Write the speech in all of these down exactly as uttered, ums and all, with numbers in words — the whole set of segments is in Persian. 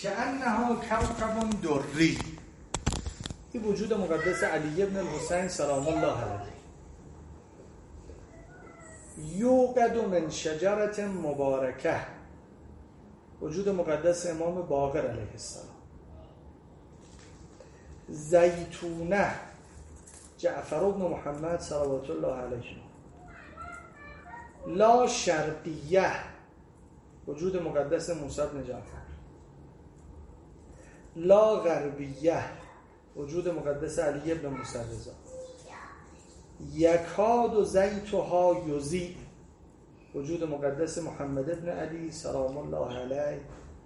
که انها کوکب دری. این وجود مقدس علی ابن الحسین سلام الله علیه. یوقد من شجرة مبارکه. وجود مقدس امام باقر علیه السلام. زیتونه جعفر بن محمد صلوات الله علیه. لا شرقیه وجود مقدس موسی بن جعفر. لا غربیه وجود مقدس علی ابن موسی رضا. یکاد و زیتها یضیء وجود مقدس محمد ابن علی سلام الله علیه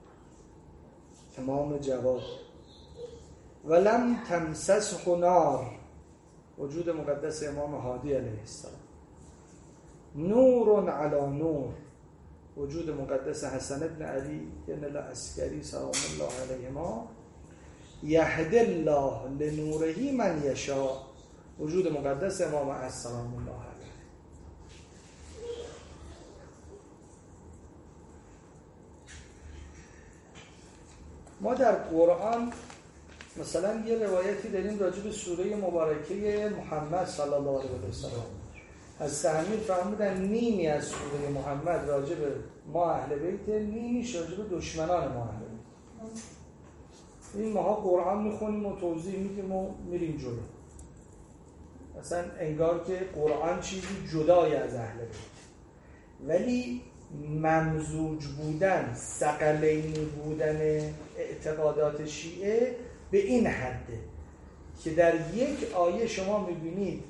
امام جواد. ولم تمسسه نار وجود مقدس امام هادی علیه السلام. نور علی نور وجود مقدس حسن ابن علی ابن العسکری سلام الله علیهما. یهدی الله لنوره من یشاء وجود مقدس امام علی سلام الله علیه. ما در قرآن مثلا یه روایتی داریم راجع به سوره مبارکه محمد صلی الله علیه و سلم. از تعمیر فرمودن نیمی از سوره محمد راجع به ما اهل بیت، نیمیش راجع به دشمنان ما اهل بیت. این ماها قرآن میخونیم و توضیح میدیم و میریم جلو. اصلا انگار که قرآن چیزی جدای از اهل بیت، ولی ممزوج بودن، ثقلینی بودن اعتقادات شیعه به این حده که در یک آیه شما میبینید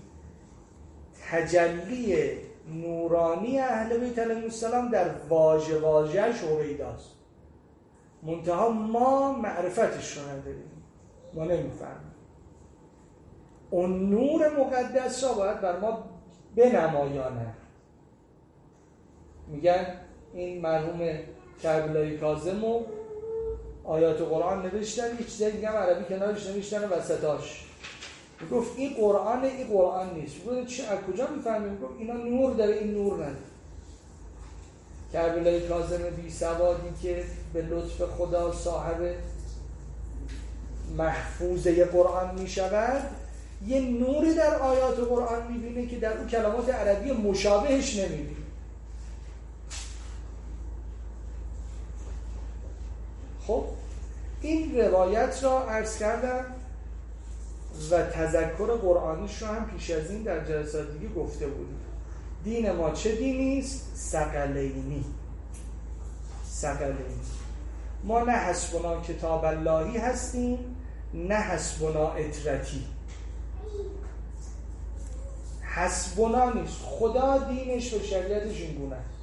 تجلی نورانی اهل بیت علیهم السلام در واژه واژه‌اش هویداست، منتها ما معرفتش رو نداریم، ما نمیفهمیم. اون نور مقدس را باید بر ما بنمایانه. میگن این مرحوم کربلایی کاظم و آیات قرآن نوشتن، یه چیزایی دیگه هم عربی کنارش نوشتن وسطاش. گفت این قرآن، این قرآن نیست. گفت چه از کجا میفهمیم؟ گفت اینا نور داره، این نور نداره. کربلایی کاظم بی سوادی که به لطف خدا صاحب محفوظه قرآن میشود، یه نوری در آیات قرآن میبینه که در اون کلمات عربی مشابهش نمیبینه. خب این روایت را عرض کردم و تذکر قرآنیش رو هم پیش از این در جلسات دیگه گفته بودیم. دین ما چه دینی است؟ ثقلینی. ثقلینی. ما نه حسبنا کتاب اللهی هستیم، نه حسبنا اطرتی. حسبنا نیست، خدا دینش و شریعتش این گونه است.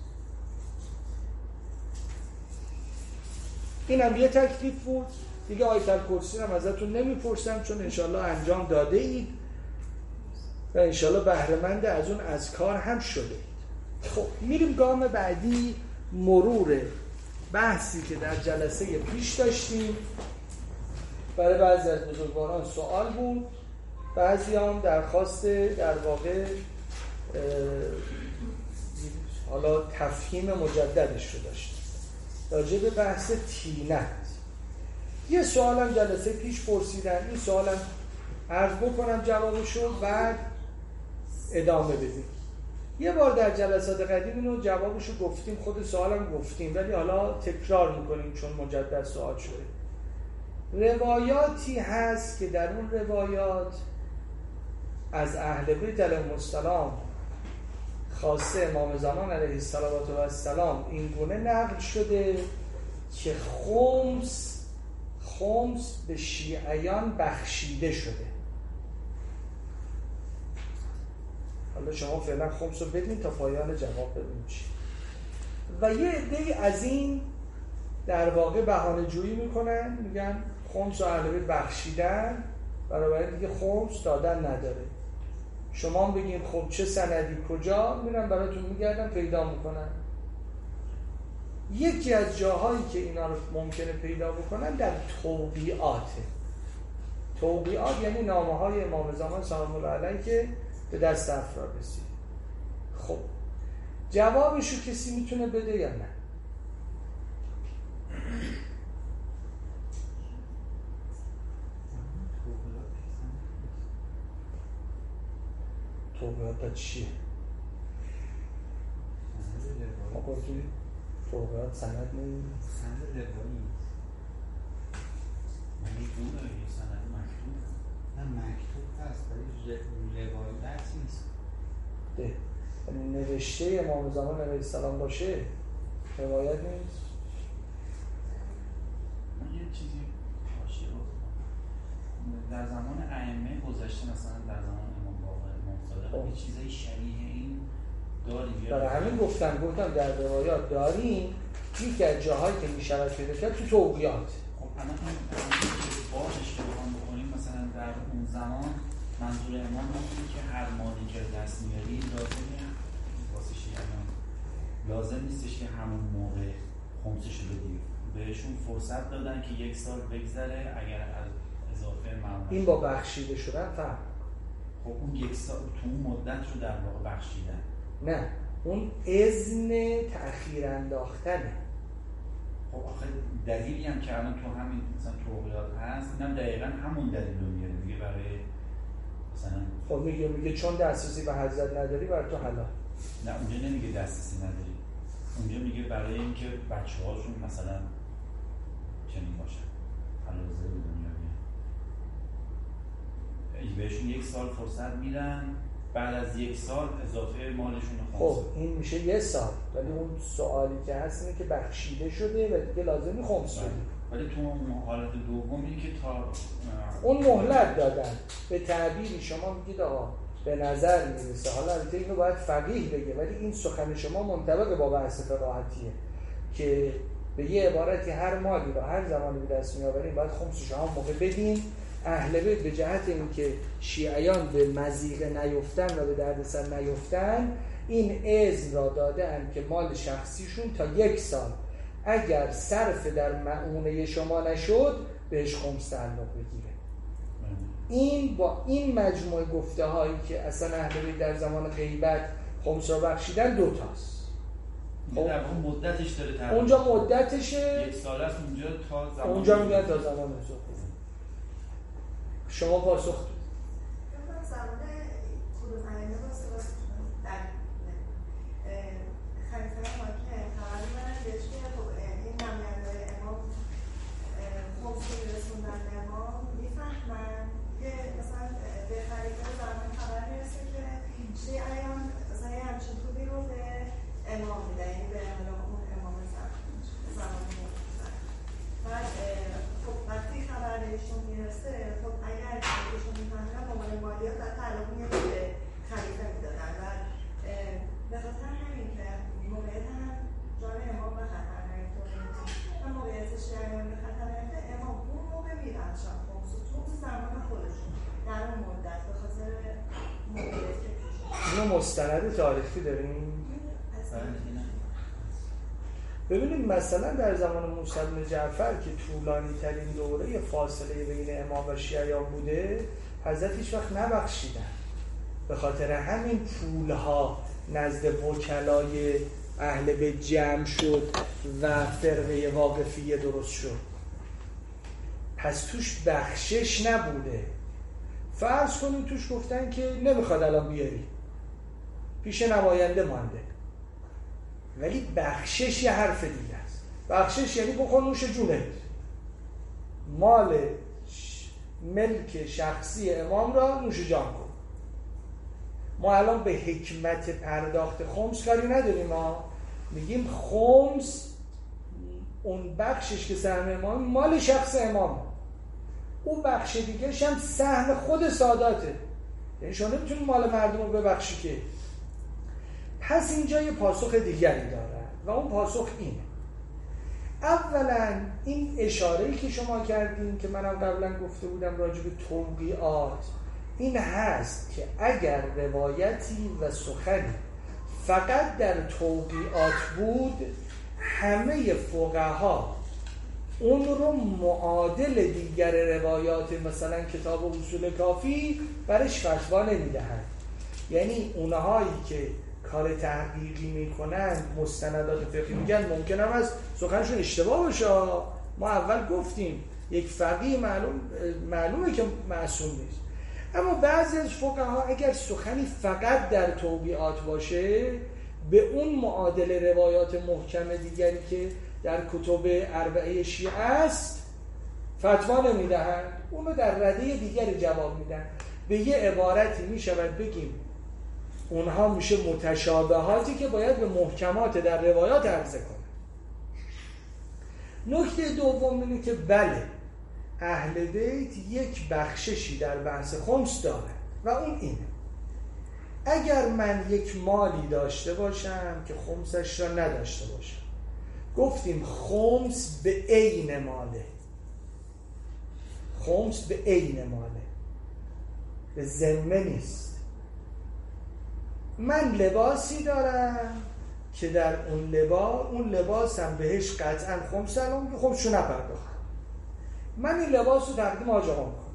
این هم یه تکلیف بود دیگه. آیت الکرسی هم ازتون نمیپرسم چون انشالله انجام داده اید و انشالله بهره‌مند از اون اذکار هم شده اید. خب میریم گام بعدی، مرور بحثی که در جلسه پیش داشتیم. برای بعضی از بزرگواران سوال بود، بعضی هم درخواست در واقع حالا تفهیم مجددش رو داشتیم راجع به بحث طینت. یه سوالم جلسه پیش پرسیدن، این سوالم عرض بکنم جوابشو بعد ادامه بدیم. یه بار در جلسات قدیم اینو جوابشو گفتیم، خود سوالم گفتیم، ولی حالا تکرار میکنیم چون مجدد سوال شده. روایاتی هست که در اون روایات از اهل بیت علیهم السلام خاصه امام زمان علیه السلام این گونه نقل شده که خمس خمس به شیعیان بخشیده شده. حالا شما فعلا خمس رو بدین تا پایان جواب ببینیم چی. و یه عده‌ای از این در واقع بهانه جویی میکنن، میگن خمس و اهل بیت بخشیدن، برای دیگه خمس دادن نداره. شما بگین خب چه سندی کجا، میرن براتون میگردن پیدا میکنن. یکی از جاهایی که اینا رو ممکنه پیدا بکنن در توقیعاته. توقیعات یعنی نامه های امام زمان سلام الله علیه که به دست افراد رسید. خب جوابشو کسی میتونه بده یا نه؟ توقیات چیه؟ ما گفتیم توقیات سند نیست، سند روایی مگه دونه یا سند مکتوب؟ نه مکتوب هست ولی روایت نیست. ده یعنی نوشته امام زمان علیه السلام باشه روایت نیست. من یه چیزی حاشیه گفتم در زمان ائمه گذشته، مثلا در زمان امام باقر، امام صادق، یه چیزای شبیه این داریم. برای همین گفتم گفتم در روایات داریم. یکی از جاهایی که میشود پیدا کرد تو توقیات. خب الان این بارش که بخوام بکنیم مثلا در اون زمان منظور امام اینه که هر مالی که دست میاری لازمه واسه شیعیان لازم نیستش که همون موقع خمسش رو بدی. بهشون فرصت دادن که یک سال بگذره اگر از اضافه معمول این با بخشیده شدن فهم. خب اون یک سال تو اون مدت رو در واقع بخشیدن. نه اون اذن تأخیر انداختنه. خب آخه دلیلی هم که الان تو همین مثلا توقیات هست اینم دقیقاً همون دلیل رو میاره میگه برای مثلا خب میگه میگه چون دسترسی به حضرت نداری برای تو حلال. نه اونجا نمیگه دسترسی نداری، اونجا میگه برای اینکه بچه‌هاشون مثلا چنین باشن حلال به دنیا بیان، بهشون یک سال فرصت میدن، بعد از یک سال اضافه مالشون خمس. خب این میشه یه سال، ولی اون سوالی که هست اینه که بخشیده شده و دیگه لازمی خمس بدی. ولی تو اون حالت دومی که تا اون مهلت دادن به تعبیری شما میگید آقا به نظر میرسه، حالا البته اینو باید فقیه بگه ولی این سخن شما منطبق با بحث فقاهتیه که به یه عبارتی هر مالی رو هر زمانی به دست میآوریم باید خمسش هم موقع بدیم. اهل بیت به جهت اینکه شیعیان به مضیقه نیفتن و به دردسر نیفتن این اذن را دادن که مال شخصیشون تا یک سال اگر صرف در معونه شما نشد بهش خمس تعلق بگیره. این با این مجموعه گفته هایی که اصلا اهل بیت در زمان غیبت خمس را بخشیدن دوتاست. خب در اون مدتش داره تعلق، اونجا مدتشه یک سال است، اونجا تا زمان اونجا میگن تا زمان نزول. شما پاسخ من زمان کدوم ائمه واسه واسه در خلیفه حاکم خبر من بهش که خب این نماینده امام خمس رو میرسوندن امام میفهمن که مثلا به خلیفه زمان خبر میرسه که شیعیان مثلا یه همچین توبی رو به امام میده، یعنی به اون امام زمان میرسن. بعد خب وقتی خبر بهشون میرسه خب اگر بهشون میفهمن مامان مالیات در تعلق میاد به خلیفه میدادن و به خاطر همین که موقعیت هم جان امام به خطر نیفتاده و موقعیت شیعیان به خطر نیفته امام اون موقع میرن شام خمس تو زمان خودشون در اون مدت به خاطر موقعیت که پیش اینو مستند تاریخی داریم. ببینیم مثلا در زمان موسی بن جعفر که طولانی ترین دوره فاصله بین امام و شیعیان بوده حضرت هیچ وقت نبخشیدن، به خاطر همین پولها نزد وکلای اهل بیت جمع شد و فرقه واقفیه درست شد. پس توش بخشش نبوده. فرض کنیم توش گفتن که نمیخواد الان بیاری، پیش نماینده مانده، ولی بخشش یه حرف دیگه است. بخشش یعنی بخور نوش جونت، مال ملک شخصی امام را نوش جان کن. ما الان به حکمت پرداخت خمس کاری نداریم، ما میگیم خمس اون بخشش که سهم امام مال شخص امام، اون بخش دیگهش هم سهم خود ساداته، یعنی شما نمیتونی مال مردم رو ببخشی که. پس اینجا یه پاسخ دیگری داره و اون پاسخ اینه. اولا این اشاره‌ای که شما کردین که منم قبلا گفته بودم راجع به توقیعات این هست که اگر روایتی و سخنی فقط در توقیعات بود همه فقها اون رو معادل دیگر روایات مثلا کتاب اصول کافی برش فتوا نمیدهند. یعنی اونهایی که کار تحقیقی میکنن مستندات فقهی میگن ممکن هم از سخنشون اشتباه باشه. ما اول گفتیم یک فقیه معلوم معلومه که معصوم نیست، اما بعضی از فقها اگر سخنی فقط در توبیعات باشه به اون معادل روایات محکم دیگری که در کتب اربعه شیعه است فتوا نمیدهند، اونو در رده دیگری جواب میدن. به یه عبارتی میشود بگیم اونها میشه متشابهاتی که باید به محکمات در روایات عرضه کنه. نکته دوم اینه که بله اهل بیت یک بخششی در بحث خمس داره و اون اینه: اگر من یک مالی داشته باشم که خمسش را نداشته باشم، گفتیم خمس به عین ماله، خمس به عین ماله، به ذمه نیست. من لباسی دارم که در اون لباس اون لباسم بهش قطعا خمس الان که خمسشو نپرداختم، من این لباس رو تقدیم حاج آقا میکنم.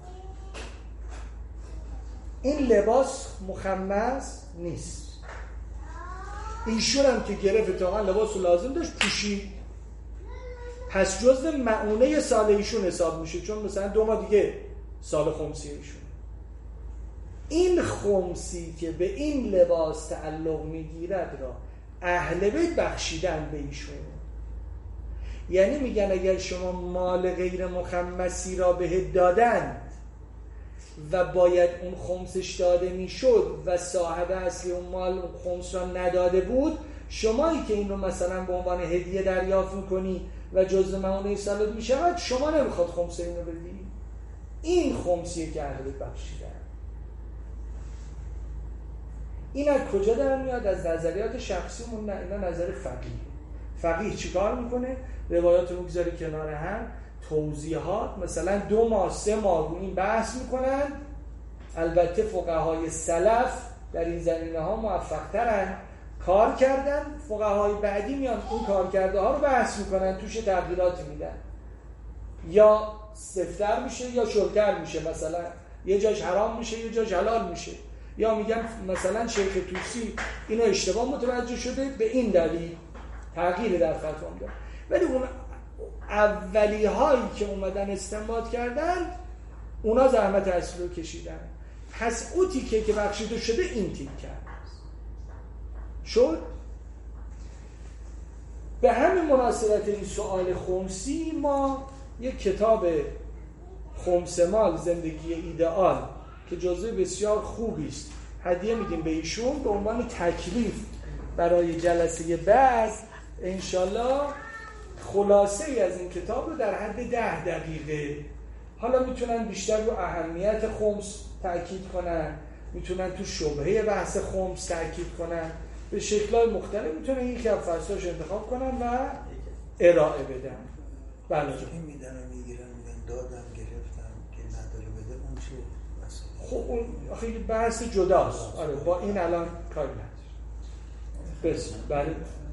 این لباس مخمس نیست، ایشون هم که گرفت تا لباس رو لازم داشت پوشید، پس جزء معونه سال ایشون حساب میشه، چون مثلا دو ماه دیگه سال خمسی ایشون. این خمسی که به این لباس تعلق میگیرد را اهل بیت بخشیدن به ایشون. یعنی میگن اگر شما مال غیر مخمسی را بهت دادند و باید اون خمسش داده میشد و صاحب اصلی اون مال اون خمس را نداده بود، شمایی که این رو مثلا به عنوان هدیه دریافت میکنی و جزء معونه سالت میشود، شما نمیخواد خمس این رو بدی. این خمسیه که اهل بیت بخشیدن. این از کجا در میاد؟ از نظریات شخصیمون؟ نه، اینا نظر فقیه. فقیه چیکار میکنه؟ روایات رو میگذاره کنار هم، توضیحات، مثلا دو ماه سه ماه رو این بحث میکنن. البته فقهای سلف در این زمینه ها موفق ترن، کار کردن. فقهای بعدی میان اون کار کرده ها رو بحث میکنن، توش تغییرات میدن، یا سفتر میشه یا شلتر میشه، مثلا یه جاش حرام میشه یه جاش حلال میشه، یا میگن مثلا شیخ طوسی اینو اشتباه متوجه شده به این دلیل تغییر در فتوا میدن. ولی اون اولی هایی که اومدن استنباط کردن اونا زحمت اصلی رو کشیدن. پس او تیکه که بخشیده شده این تیکه شد. به همین مناسبت این سوال خمسی ما یک کتاب خمس مال زندگی ایدئال که جزوه بسیار خوبی است هدیه میدیم به ایشون به عنوان تکلیف برای جلسه بعد. انشالله خلاصه ای از این کتاب رو در حد ده دقیقه، حالا میتونن بیشتر رو اهمیت خمس تأکید کنن، میتونن تو شبهه بحث خمس تأکید کنن، به شکل‌های مختلف میتونن یکی از فصلاش انتخاب کنن و ارائه بدن. بله این میدن و میگیرن، میدن دادم گرفتم که نداره بده، اون چه؟ خب اون آخه یه بحث جداست. آره با این الان کاری نداره. بس بله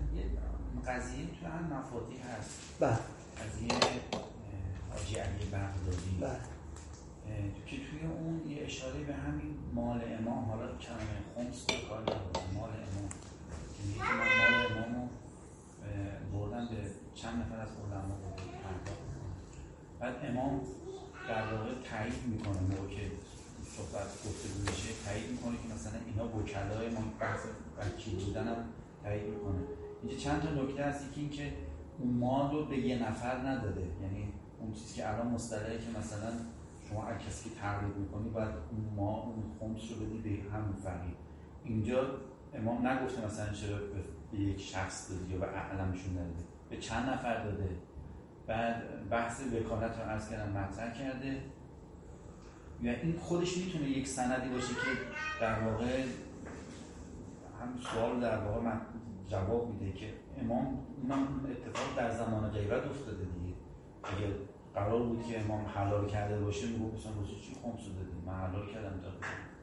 قضیه تو هم مفادی هست. بله قضیه حاجی علی بغدادی. بله که توی اون یه اشاره به همین مال امام، حالا کلمه خمس به کار نبرده، مال امام که میگه که من مال امامو بردم به چند نفر از علما پرداخت کنم. بعد امام در واقع تایید میکنه، موقع که صحبت گفتگو میشه تایید میکنه که مثلا اینا وکلای ما، بحث وکیل بودن هم تایید میکنه. اینجا چند تا نکته هست. یکی این که اون مال رو به یه نفر نداده، یعنی اون چیزی که الان مصطلحه که مثلا شما هر کسی که تقلید میکنی باید اون ما اون خمس رو بدی به همون فقیر. اینجا امام نگفته مثلا چرا به یک شخص دادی یا به اعلمشون نداده، به چند نفر داده. بعد بحث وکالت رو عرض کردم مطرح کرده. یا این خودش میتونه یک سندی باشه که در واقع هم سوال در واقع من جواب میده که امام اونم اتفاق در زمان غیبت افتاده دیگه. اگه قرار بود که امام حلال کرده باشه میگه مثلا واسه چی خمس دادی؟ من حلال کردم دادم.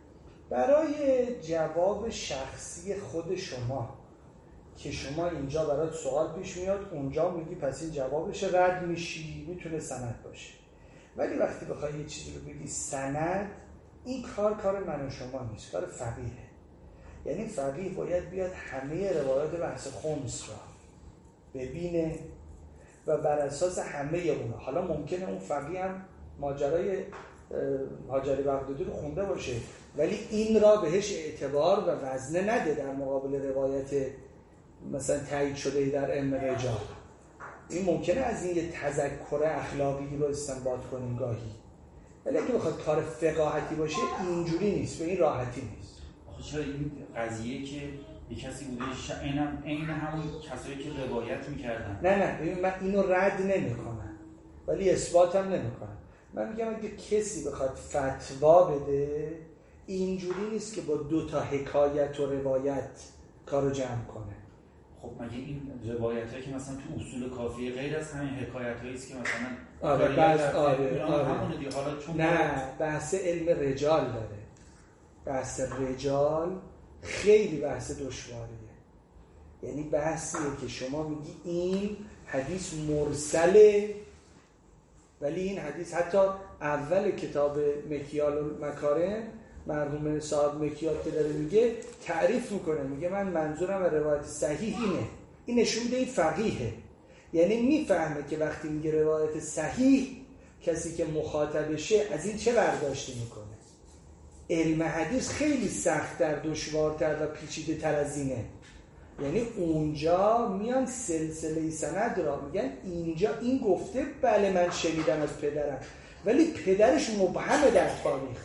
برای جواب شخصی خود شما که شما اینجا برات سوال پیش میاد، اونجا میگی پس این جوابش رد میشی، میتونه سند باشه. ولی وقتی بخوای یه چیزی رو بگی سند، این کار کار من و شما نیست، کار فقیهه. یعنی فقیه باید بیاد همه روایات بحث خمس را ببینه و بر اساس همه اونا، حالا ممکنه اون فقیه هم ماجرای حاجری بغدادی رو خونده باشه، ولی این را بهش اعتبار و وزنه نده در مقابل روایت مثلا تایید شده در علم رجال. این ممکنه از این یه تذکر اخلاقی رو استنباط کنیم گاهی، ولی اگه بخواد کار فقاهتی باشه اینجوری نیست، به این راحتی نیست. آخه چرا این قضیه که یه کسی بوده اینم عین همون کسایی که روایت میکردن؟ نه نه ببین من اینو رد نمیکنم ولی اثباتم نمیکنم. من میگم اگه کسی بخواد فتوا بده اینجوری نیست که با دو تا حکایت و روایت کارو جمع کنه. خب مگه این روایتایی که مثلا تو اصول کافیه غیر از همین حکایتایی است که مثلا آره بس آره آره همون دیگه حالا چون نه بحث علم رجال داره. بحث رجال خیلی بحث دشواریه، یعنی بحثیه که شما میگی این حدیث مرسله، ولی این حدیث حتی اول کتاب مکیال المکارم مرحوم صاحب مکیال که داره میگه تعریف میکنه، میگه من منظورم از روایت صحیح اینه، این نشون میده این فقیهه، یعنی میفهمه که وقتی میگه روایت صحیح کسی که مخاطبشه از این چه برداشتی میکنه. علم حدیث خیلی سخت‌تر، دشوارتر و پیچیده تر از اینه، یعنی اونجا میان سلسله سند را میگن اینجا این گفته بله من شنیدم از پدرم، ولی پدرش مبهمه در تاریخ.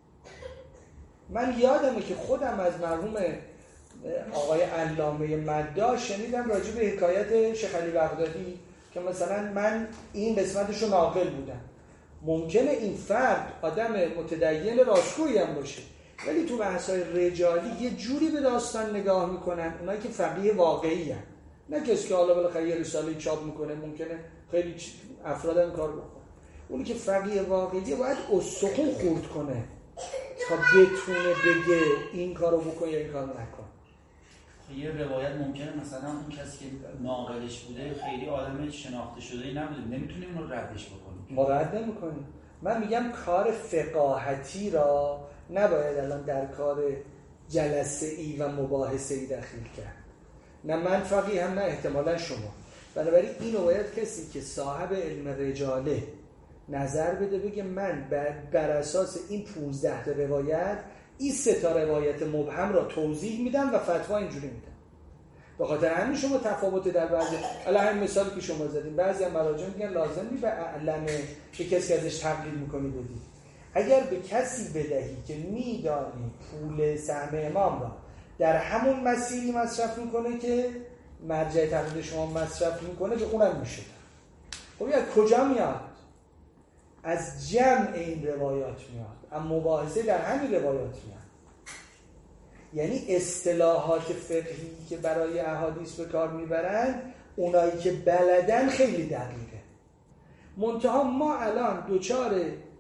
من یادمه که خودم از مرحوم آقای علامه مدا شنیدم راجع به حکایت شیخ علی بغدادی که مثلا من این قسمتشو ناقل بودم. ممکنه این فرد آدم متدین راستگویی هم باشه، ولی تو بحث‌های رجالی یه جوری به داستان نگاه میکنن اونایی که فقیه واقعی هن. نه کسی که حالا بالاخره یه رساله چاپ میکنه، ممکنه خیلی افراد هم کار بکنه. اونی که فقیه واقعیه باید استخون خورد کنه تا بتونه بگه این کارو بکن یا این کارو نکن. یه روایت ممکنه مثلا اون کسی که ناقلش بوده خیلی آدم شناخته شده نبوده، نمیتونیم اون رو ردش بکنیم. ما رد نمی‌کنیم. من میگم کار فقاهتی را نباید الان در کار جلسه ای و مباحثه ای دخیل کرد. نه من فقیه هم نه احتمالا شما. بنابراین اینو باید کسی که صاحب علم رجاله نظر بده، بگه من بر اساس این پونزده تا روایت این سه تا روایت مبهم را توضیح میدم و فتوا اینجوری میدم. به خاطر همین شما تفاوت در بعضی الان همین مثالی که شما زدین بعضی مراجع میگن لازم نیست به علمه که کسی ازش تقلید میکنی بدی. اگر به کسی بدهی که میدانی پول سهم امام را در همون مسیری مصرف میکنه که مرجع تقلید شما مصرف میکنه، به اونم میشه. خب از کجا میاد؟ از جمع این روایات میاد، اما مباحثه در همین روایات میاد. یعنی اصطلاحات فقهی که برای احادیث به کار میبرن اونایی که بلدن خیلی دقیقه. منتها ما الان دوچار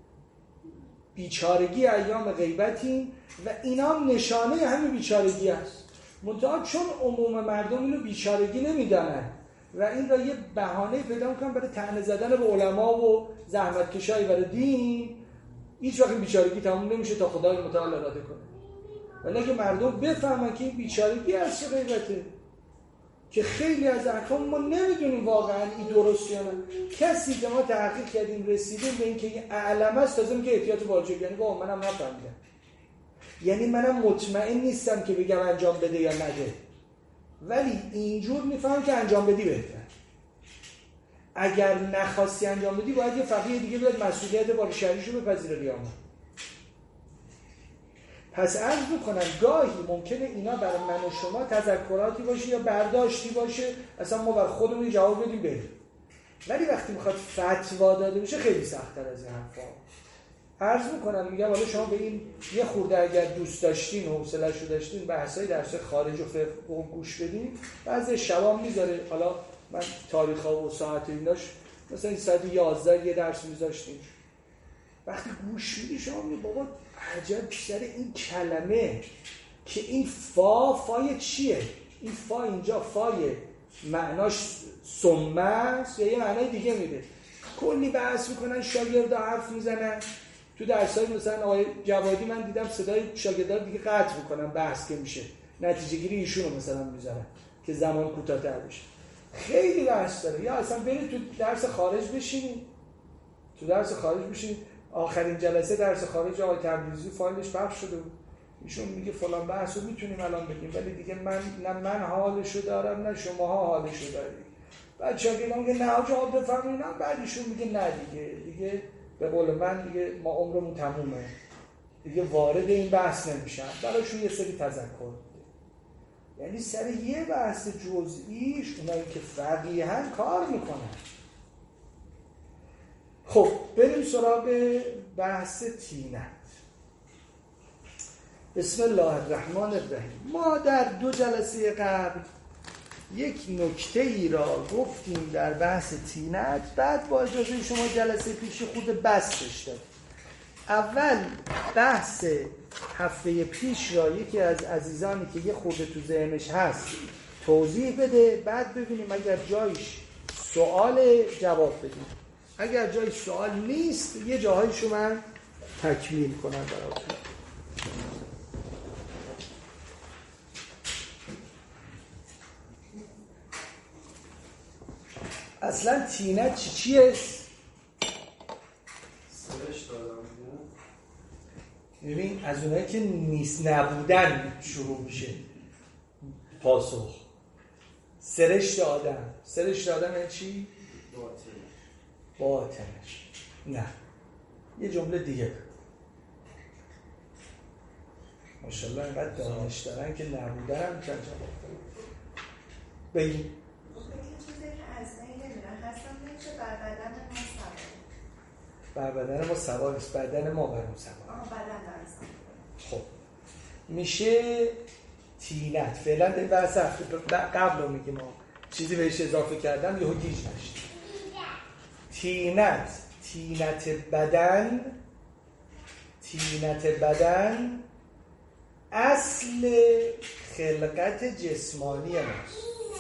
بیچارگی ایام غیبتیم و اینا هم نشانه همین بیچارگی است. منتها چون عموم مردم اینو بیچارگی نمیدانن و این را یه بهانه پیدا میکنن برای طعنه زدن به علما و زحمتکشایی برای دین، هیچ وقت بیچارگی تموم نمیشه تا خدای متعال اراده کنه. ولی اگه مردم بفهمن که این بیچارگی از چه غیبته، که خیلی از احکام ما نمیدونیم واقعا این درست یا نه. کسی که ما تحقیق کردیم رسیدیم به این که این اعلم است تازه میگه احتیاط واجب، یعنی واقعا منم نفهمیدم، یعنی منم مطمئن نیستم که بگم انجام بده یا نده، ولی اینجور میفهم که انجام بدی بهتر. اگر نخواستی انجام بدی باید یه فقیه دیگه بیاد مسئولیت بار شرعیشو بپذیره بیامه. پس عرض میکنم گاهی ممکنه اینا برای من و شما تذکراتی باشه یا برداشتی باشه، اصلا ما بر خودمون جواب بدیم بریم، ولی وقتی میخواد فتوا داده بشه خیلی سخت‌تر از این حرفا. عرض میکنم میگم حالا شما به این یه خورده اگر دوست داشتین و حوصله‌شو داشتین بحثای درس خارج و فقه گوش بدین، بعضی شبا میذاره، حالا من تاریخ‌ها و ساعت ایناش مثلا این ساعت یازده یه درس میذاشتیم، وقتی گوش میدی شما میگی بابا عجب بیشتر این کلمه که این فا فای چیه؟ این فا اینجا فای معناش سمه است یا یه معنای دیگه میده. کلی بحث میکنن، شاگردا حرف میزنن تو درسای مثلا آقای جوادی من دیدم صدای شاگردا دیگه قطع میکنن بحث که میشه، نتیجه گیری ایشونو مثلا میذارن که زمان کوتاه‌تر بشه. خیلی بحث داره. یا اصلا برید تو درس خارج بشینید، تو درس خارج بشینید آخرین جلسه درس خارج آقای تبریزی فایلش پخش شده بود، ایشون میگه فلان بحثو میتونیم الان بگیم ولی دیگه من نه من حالشو دارم نه شماها حالشو دارید. بعد شاگردان میگه نه جواب بفهمین، بعد ایشون میگه نه دیگه دیگه به قول من دیگه ما عمرمون تمومه دیگه وارد این بحث نمیشم. براشون یه سری تذکر بده، یعنی سر یه بحث جزئیش اونایی که فقیهن کار میکنن. خب بریم سراغ بحث طینت. بسم الله الرحمن الرحیم. ما در دو جلسه قبل یک نکته ای را گفتیم در بحث طینت، بعد با اجازه شما جلسه پیش خود بستش دادیم. اول بحث هفته پیش را یکی از عزیزانی که یه خورده تو ذهنش هست توضیح بده، بعد ببینیم اگر جایش سوال جواب بدیم، اگر جای سوال نیست یه جاهایشو من تکمیل کنم براتون. اصلا طینت چی چیه؟ سرش دادم ببین از اونایی که نیست نبودن شروع میشه پاسخ. سرشت آدم، سرشت آدم یعنی چی؟ باطنش باطنش. نه یه جمله دیگه ماشاءالله اینقدر دانش دارن که نبودن هم چند جواب دارن. بگیم چیزی که از نمیدونم هستم میشه بر بدن ما سوار. بر بدن ما سوار است، بدن ما بر اون سوار. آها بدن بر سوار. خب میشه طینت. فعلا این بحث قبل رو میگیم، ما چیزی بهش اضافه کردم یهو گیج نشید. طینت، طینت بدن، طینت بدن اصل خلقت جسمانی ماست.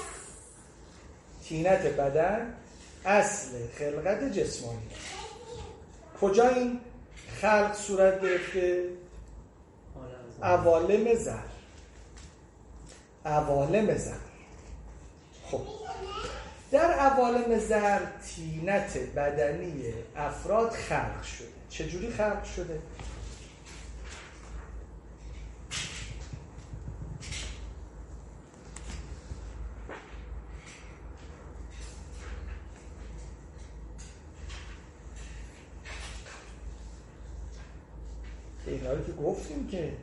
طینت بدن اصل خلقت جسمانی. کجا این خلق صورت گرفته؟ عوالم زر. عوالم زر. خب در عوالم زر طینت بدنی افراد خلق شده. چجوری خلق شده؟ اینا رو که گفتیم که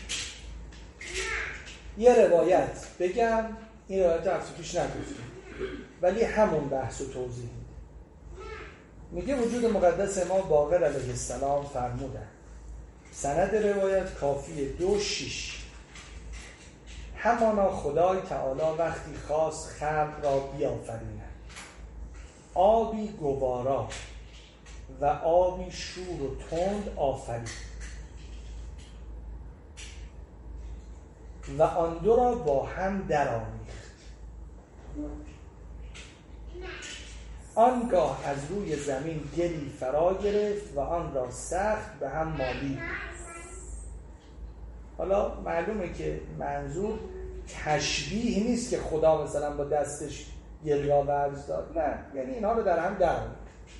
یه روایت بگم، این روایت هفته پیش نگفتیم ولی همون بحث و توضیح میده. میگه وجود مقدس امام باقر علیه السلام فرمودن، سند روایت کافیه دو شیش، همانا خدای تعالی وقتی خواست خلق را بیافریند آبی گوارا و آبی شور و تند آفرید و آن دو را با هم درآمیخت. آنگاه از روی زمین گلی فرا گرفت و آن را سخت به هم مالید. حالا معلومه که منظور تشبیه نیست که خدا مثلا با دستش گل را ورز داد، نه، یعنی اینها رو در هم درآمیخت.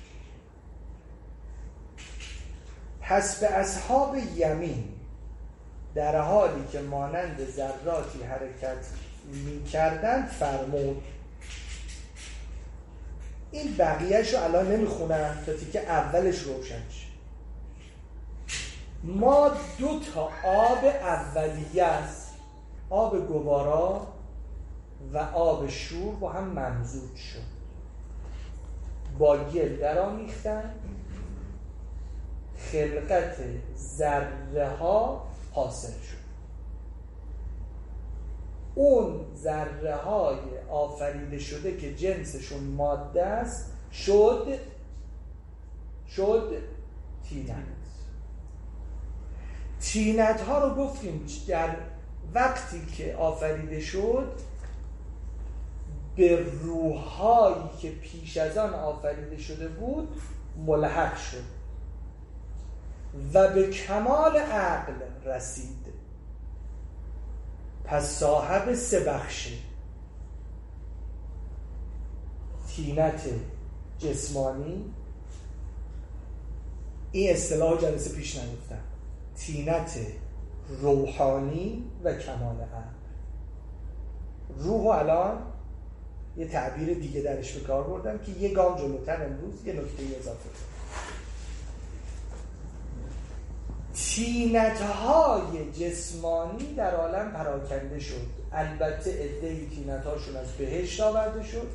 پس به اصحاب یمین در حالی که مانند ذراتی حرکت می کردن فرمود. این بقیهش رو الان نمی خونم تا تیکه اولش روشن شه. ما دو تا آب اولیه است، آب گوارا و آب شور با هم ممزوج شد، با گل در آمیختن، خلقت ذره ها حاصل شد. اون ذره های آفریده شده که جنسشون ماده است شد شد طینت. طینت ها رو گفتیم در وقتی که آفریده شد به روحایی که پیش از آن آفریده شده بود ملحق شد و به کمال عقل رسید. پس صاحب سه بخشه: طینت جسمانی، این اصطلاح جلسه پیش نگفتم، طینت روحانی و کمال عقل. روح الان یه تعبیر دیگه درش به کار بردم که یه گام جلوتر امروز یه نکته اضافه کنم. طینت‌های جسمانی در عالم پراکنده شد. البته عده‌ای طینت‌هاشون از بهشت آورده شد،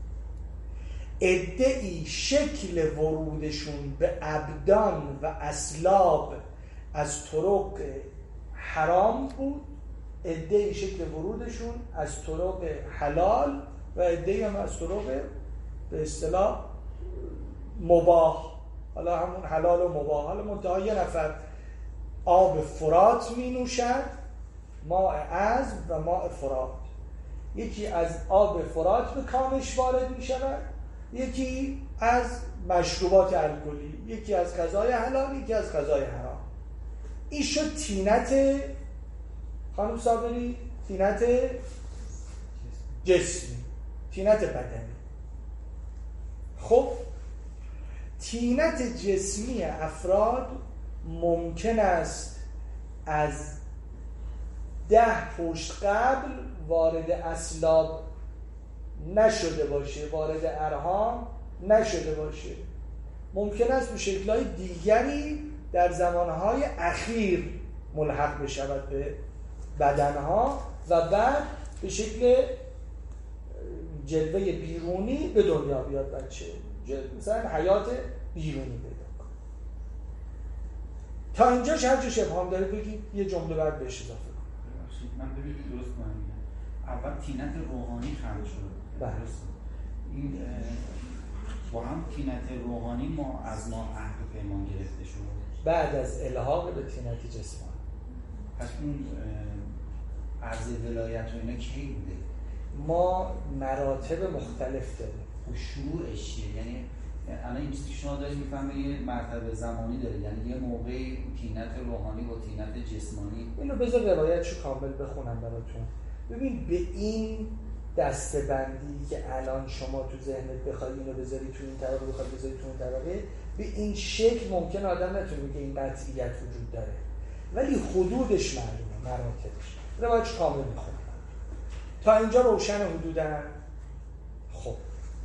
عده‌ای شکل ورودشون به ابدان و اصلاب از طرق حرام بود، عده‌ای شکل ورودشون از طرق حلال و عده‌ای هم از طرق به اصطلاح مباح. حالا همون حلال و مباح. حالا منتها یه نفر آب فرات می نوشد، ماء عذب و ماء فرات. یکی از آب فرات به کامش وارد می شود، یکی از مشروبات الکلی، یکی از غذای حلال، یکی از غذای حرام. این شد طینت خانم صابری، طینت جسمی، طینت بدنی. خب طینت جسمی افراد ممکن است از ده پشت قبل وارد اصلاب نشده باشه، وارد ارحام نشده باشه. ممکن است به شکل‌های دیگری در زمانهای اخیر ملحق بشود به بدنها و بعد به شکل جلوه بیرونی به دنیا بیاد بچه، مثلا حیات بیرونی پیدا کنه. تا اینجاش هر جاش ابهام داره بگید یه جمله بعد بهش اضافه کنید. من ببینید درست کنم. اول طینت روحانی خلق شد. درست. این با هم طینت روحانی ما از ما عهد و پیمان گرفته شد بعد از الحاق به طینت جسمانی. پس اون عرض ولایت و اینا کی بوده؟ ما مراتب مختلف داریم. شروعش چیه؟ یعنی الان این چیزی که شما دارید میفهمه یه مرتبه زمانی داره، یعنی یه موقعی طینت روحانی و طینت جسمانی. اینو بذار روایتشو کامل بخونم براتون. ببین به این دسته‌بندی که الان شما تو ذهنت بخوای اینو بذاری تو این طبقه، بخوای بذاری تو اون طبقه، به این شکل ممکن آدم نتونه بگه این قطعیت وجود داره، ولی حدودش معلومه، مراتبش. روایتشو کامل میخونم تا اینجا روشن حدودن. خب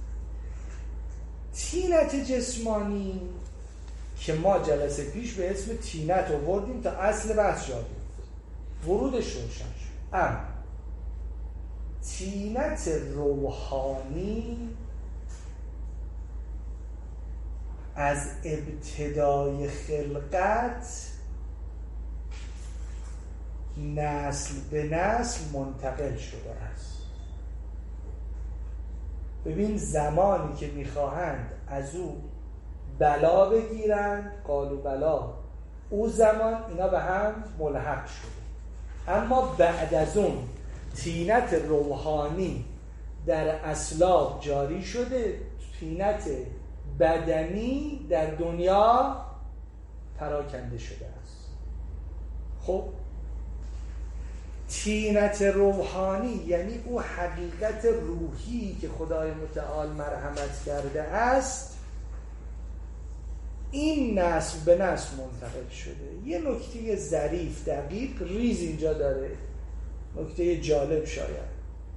طینت جسمانی که ما جلسه پیش به اسم طینت آوردیم تا اصل بحث جا بیفته، ورودش روشن شد. اما طینت روحانی از ابتدای خلقت نسل به نسل منتقل شده است. ببین زمانی که میخواهند از او بلا بگیرند، قالوا بلا، او زمان اینا به هم ملحق شده. اما بعد از اون طینت روحانی در اصلاب جاری شده، طینت بدنی در دنیا پراکنده شده است. خب طینت روحانی یعنی او حقیقت روحی که خدای متعال مرحمت کرده است، این نسل به نسل منتقل شده. یه نکته ظریف دقیق ریز اینجا داره، نکته جالب شاید.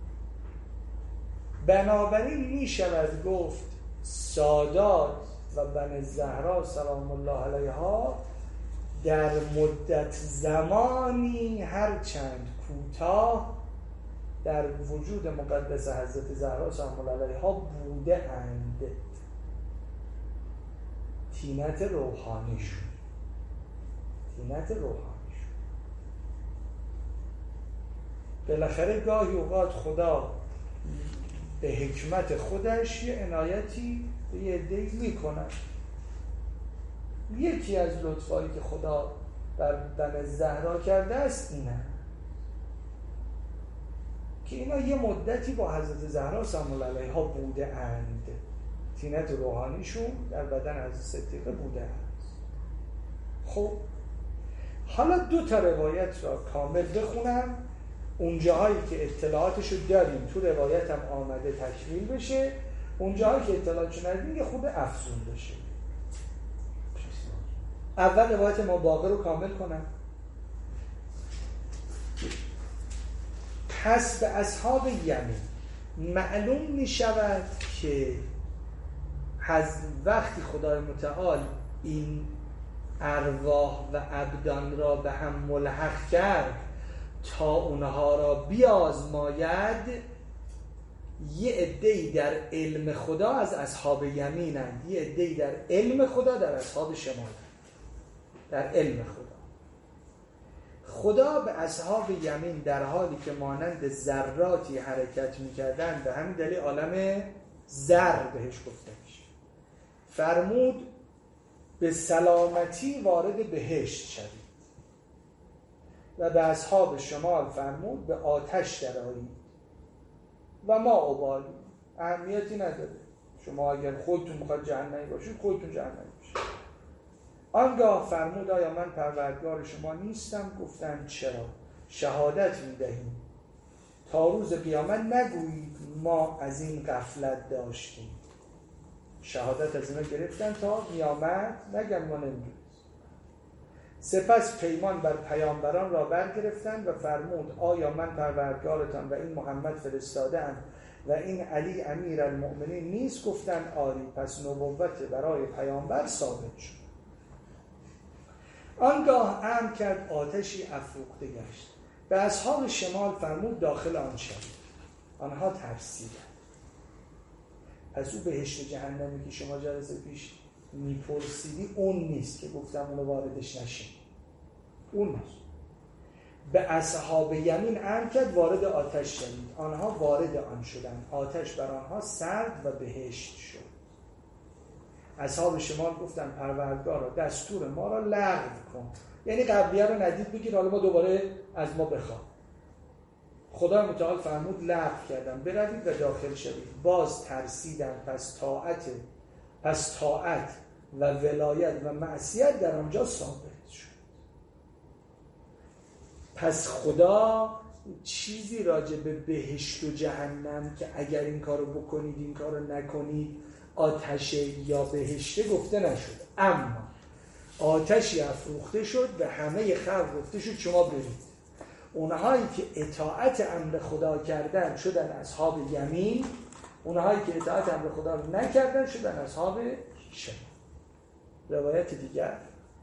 بنابراین می شود گفت سادات و بن زهرا سلام الله علیها در مدت زمانی هرچند کوتاه در وجود مقدس حضرت زهرا سلام الله علیها بوده اند. طینت روحانی شد، طینت روحانی شد. بالاخره گاهی اوقات خدا به حکمت خودش یه عنایتی به یه عده‌ای میکنه. یکی از لطفایی که خدا بر بن زهرا کرده است اینه که اینا یه مدتی با حضرت زهرا سلام الله علیها بوده اند. طینت روحانیشون در بدن حضرت صدیقه بوده است. خب حالا دو تا روایت را کامل بخونم، اون جاهایی که اطلاعاتشو داریم تو روایت هم آمده تکمیل بشه، اون جاهایی که اطلاعاتشو نداریم یه خود افزون بشه. اول روایت ما باقر رو کامل کنم. پس به اصحاب یمین معلوم می شود که از وقتی خدای متعال این ارواح و ابدان را به هم ملحق کرد تا اونها را بیازماید، یه عده‌ای در علم خدا از اصحاب یمینند، یه عده‌ای در علم خدا در اصحاب شمالند. در علم خدا خدا به اصحاب یمین در حالی که مانند ذراتی حرکت می‌کردند، به همین دلیل عالم ذر بهش گفته میشه، فرمود به سلامتی وارد بهشت شوید، و به اصحاب شمال فرمود به آتش درآیید و ما ابالی، اهمیتی نداره، شما اگر خودتون میخواد جهنمی باشید خودتون جهنمی باشید. آنگاه فرمود آیا من پروردگار شما نیستم؟ گفتند چرا؟ شهادت میدهیم تا روز قیامت نگویید ما از این غفلت داشتیم. شهادت از اینا گرفتن تا قیامت نگن ما نمیدونیم. سپس پیمان بر پیامبران را برگرفتند و فرمود آیا من پروردگارتان و این محمد فرستاده‌ام و این علی امیر المؤمنین نیست؟ گفتند آری. پس نبوت برای پیامبر ثابت شد. آنگاه امر کرد آتشی افروخته گشت. به اصحاب شمال فرمود داخل آن شوید. آنها ترسیدند. از او بهشت جهنمی که شما جلسه پیش میپرسیدی اون نیست که گفتم اونو واردش نشین، اون نیست. به اصحاب یمین امر کرد وارد آتش شوید. آنها وارد آن شدند. آتش بر آنها سرد و بهشت شد. اصحاب شمال گفتن پروردگارا دستور ما را لغو کن، یعنی قبلیه رو ندید بگیر حالا ما دوباره از ما بخواه. خدا متعال فرمود لغو کردم، بروید و داخل شوید. باز ترسیدن، پس طاعت پس طاعت و ولایت و معصیت در آنجا ثابت شد. پس خدا چیزی راجع به بهشت و جهنم که اگر این کارو بکنید این کارو نکنید آتش یا بهشته گفته نشد، اما آتشی افروخته شد، به همه خلق گفته شد شما برید. اونهایی که اطاعت امر خدا کردن شدن اصحاب یمین، اونهایی که اطاعت امر خدا رو نکردن شدن اصحاب شمال. روایت دیگر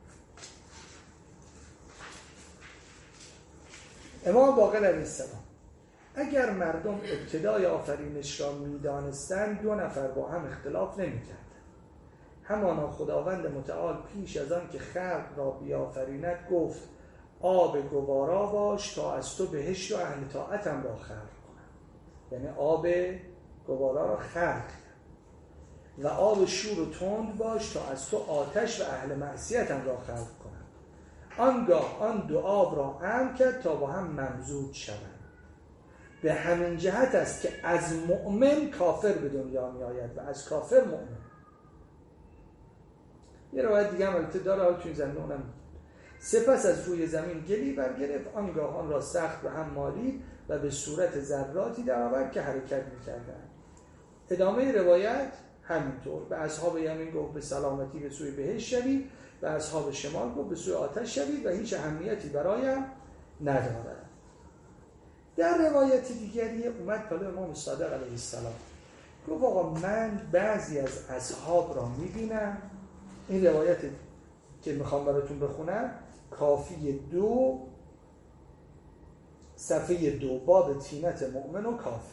امام باقر علیه السلام اگر مردم ابتدای آفرینش را می‌دانستند دو نفر با هم اختلاف نمی‌کردند. همانا خداوند متعال پیش از آن که خلق را بیافریند گفت آب گوارا باش تا از تو بهشت و اهل طاعتم را خلق کنم. یعنی آب گوارا را خلق و آب شور و تند باش تا از تو آتش و اهل معصیتم را خلق کنم. آنگاه آن دو آب را امر کرد تا با هم ممزوج شوند. به همین جهت است که از مؤمن کافر به دنیا می آید و از کافر مؤمن. یه روایت دیگه هم البته داره، حالا چون زمین اونم. سپس از روی زمین گلی برگرفت، آنگاه آن را سخت به هم مالید و به صورت ذراتی در آورد که حرکت می‌کردند. ادامه روایت همینطور. به اصحاب یمین گفت به سلامتی به سوی بهشت شوید، به اصحاب شمال گفت به سوی آتش شوید و هیچ اهمیتی برایم ندارد. در روایت دیگری اومد پلو امام صادق علیه السلام گفت آقا من بعضی از اصحاب را می‌بینم. این روایت که میخوام براتون بخونم کافی دو صفحه دو باب طینت مؤمن و کافر.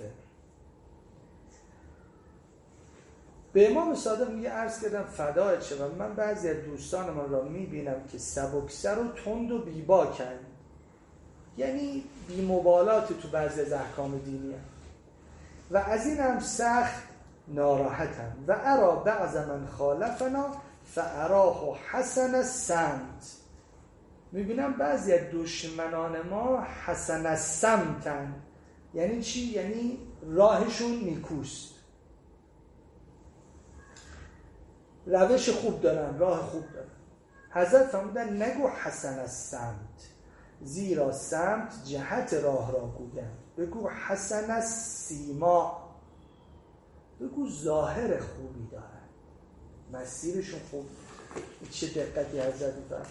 به امام صادق میگه عرض کردم فدایت شدم من بعضی از دوستان من را میبینم که سبکسر و تند و بیباکن، یعنی بی‌مبالات تو بعضی از احکام دینی هم. و از این هم سخت ناراحتم و ارا بعض من خالفنا فاراه حسن السمت. میبینم بعضی از دشمنان ما حسن السمتن. یعنی چی؟ یعنی راهشون نیکوست، روش خوب دارن، راه خوب دارن. حضرت فرمودن نگو حسن السمت، زیرا سمت جهت راه را گویند. بگو حسن السیما، بگو ظاهر خوبی دارن، مسیرشون خوب. چه دقتی حضرت می‌فرمایند.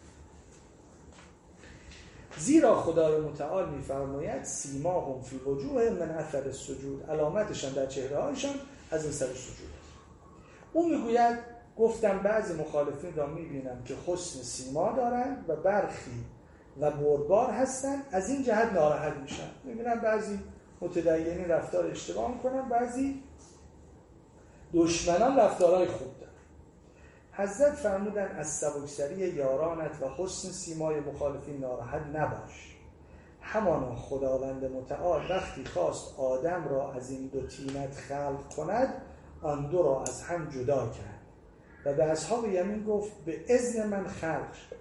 زیرا خدای متعال می‌فرماید سیماهم فی وجوه من اثر السجود، علامتشان در چهره‌هایشان از اثر سجود است. اون میگوید گفتم بعضی مخالفین را می‌بینم که حسن سیما دارند و برخی و بردبار هستند، از این جهت ناراحت میشن. می‌بینم بعضی متدینین رفتار اشتباه می‌کنن، بعضی دشمنان رفتارهای خوب دارن. حضرت فرمودن از سبکسری یارانت و حسن سیمای مخالفین ناراحت نباش. همانا خداوند متعال وقتی خواست آدم را از این دو طینت خلق کند، آن دو را از هم جدا کرد و به اصحاب یمین گفت به اذن من خلق شد.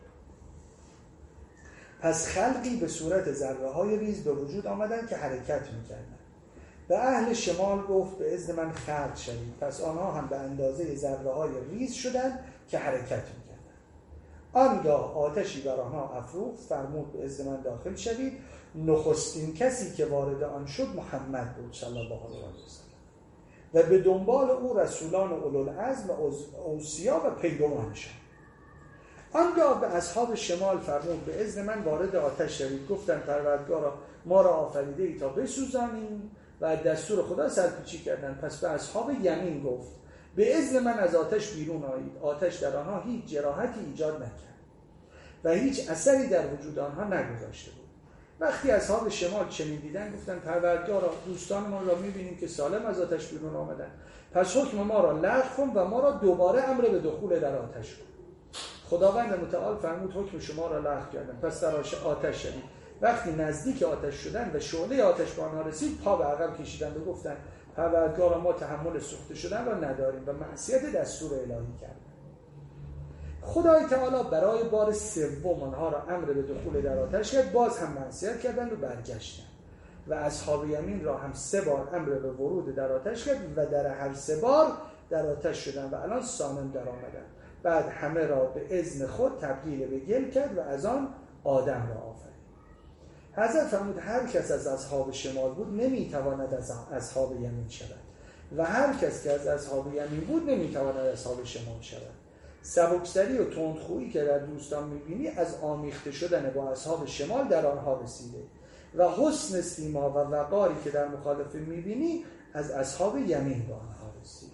پس خلقی به صورت ذره های ریز به وجود آمدن که حرکت میکردن. به اهل شمال گفت به اذن من خلق شدید، پس آنها هم به اندازه ذره های ریز شدند که حرکت میکردن. آنگاه آتشی بر آنها افروخت، فرمود به اذن من داخل شدید. نخستین کسی که وارد آن شد محمد بود صلی الله علیه و سلم و به دنبال او رسولان اولوالعزم و اوصیا و پیروانشان. آنگاه به اصحاب شمال فرمود به اذن من وارد آتش شوید. گفتند پروردگارا ما را آفریده ای تا بسوزانیم و دستور خدا سرپیچی کردند. پس به اصحاب یمین گفت به اذن من از آتش بیرون آیید. آتش در آنها هیچ جراحتی ایجاد نکرد و هیچ اثری در وجود آنها نگذاشته بود. وقتی اصحاب شمال چنین دیدن گفتند پروردگارا دوستانمان را می‌بینیم که سالم از آتش بیرون آمدند، پس حکم ما را لغو کن و ما را دوباره امر به دخول در آتش کن. خداوند متعال فرمود حکم شما را لغو کردم، پس در آتش شدید. وقتی نزدیک آتش شدن و شعله آتش به آنها رسید، پا به عقب کشیدند و گفتند پروردگارا ما تحمل سوخته شدن را نداریم و معصیت دستور الهی کردند. خدای تعالی برای بار سوم آنها را امر به دخول در آتش کرد، باز هم معصیت کردند و برگشتند و اصحاب یمین را هم سه بار امر به ورود در آتش کرد و در هر سه بار در آتش شدند و الان سالم در آمدند. بعد همه را به اذن خود تبدیل به گل کرد و از آن آدم را آفرید. حضرت فرمود هر کس از اصحاب شمال بود نمیتواند از اصحاب یمین شود و هر کس که از اصحاب یمین بود نمیتواند از اصحاب شمال شود. سبکسری و تندخویی که در دوستان میبینی از آمیخته شدن با اصحاب شمال در آنها رسیده و حسن سیما و وقاری که در مخالفه میبینی از اصحاب یمین به آنها رسیده.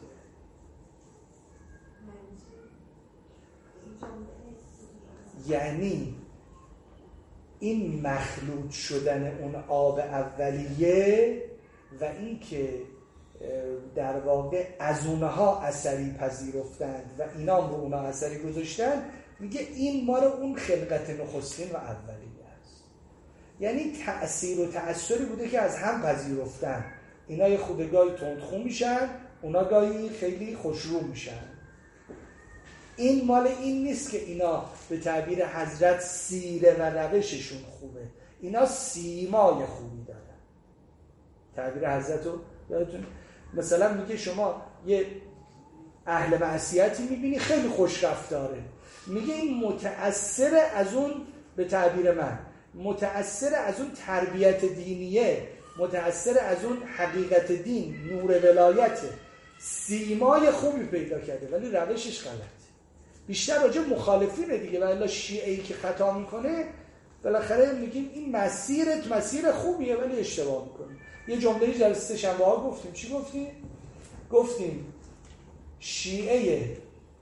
یعنی این مخلوط شدن اون آب اولیه و این که در واقع از اونها اثری پذیرفتند و اینا هم رو اونها اثری گذاشتن، میگه این مال اون خلقت نخستین و اولیه است. یعنی تأثیر و تأثری بوده که از هم پذیرفتن. اینا یه خود گاهی تندخو میشن، اونا گاهی خیلی خوشرو میشن. این مال این نیست که اینا به تعبیر حضرت سیره و روششون خوبه، اینا سیمای خوبی دارن. تعبیر حضرت رو یادتون مثلا میگه شما یه اهل معصیتی میبینی خیلی خوش رفتاره، میگه این متأثر از اون، به تعبیر من متأثر از اون تربیت دینیه، متأثر از اون حقیقت دین، نور ولایته، سیمای خوبی پیدا کرده ولی روشش غلط. بیشتر راجع مخالفینه دیگه، ولی شیعه‌ای که خطا میکنه بالاخره میگیم این مسیرت مسیر خوبیه ولی اشتباه میکنی. یه جمله جلسه شنبه ها گفتیم، چی گفتیم؟ گفتیم شیعه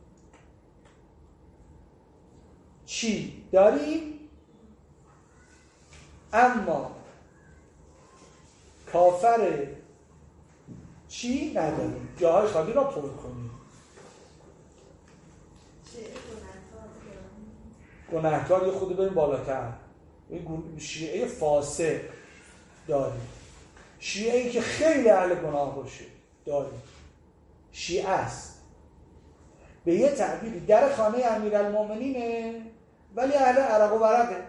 چی داریم اما کافر چی نداریم، جاهای خالی را پر کنیم. گناهکار یه خود بریم بالاتر، شیعه فاسق داریم، شیعه‌ای که خیلی اهل گناه باشه داریم. شیعه است به یه تعبیری در خانه امیرالمومنینه ولی اهل عرق و ورقه.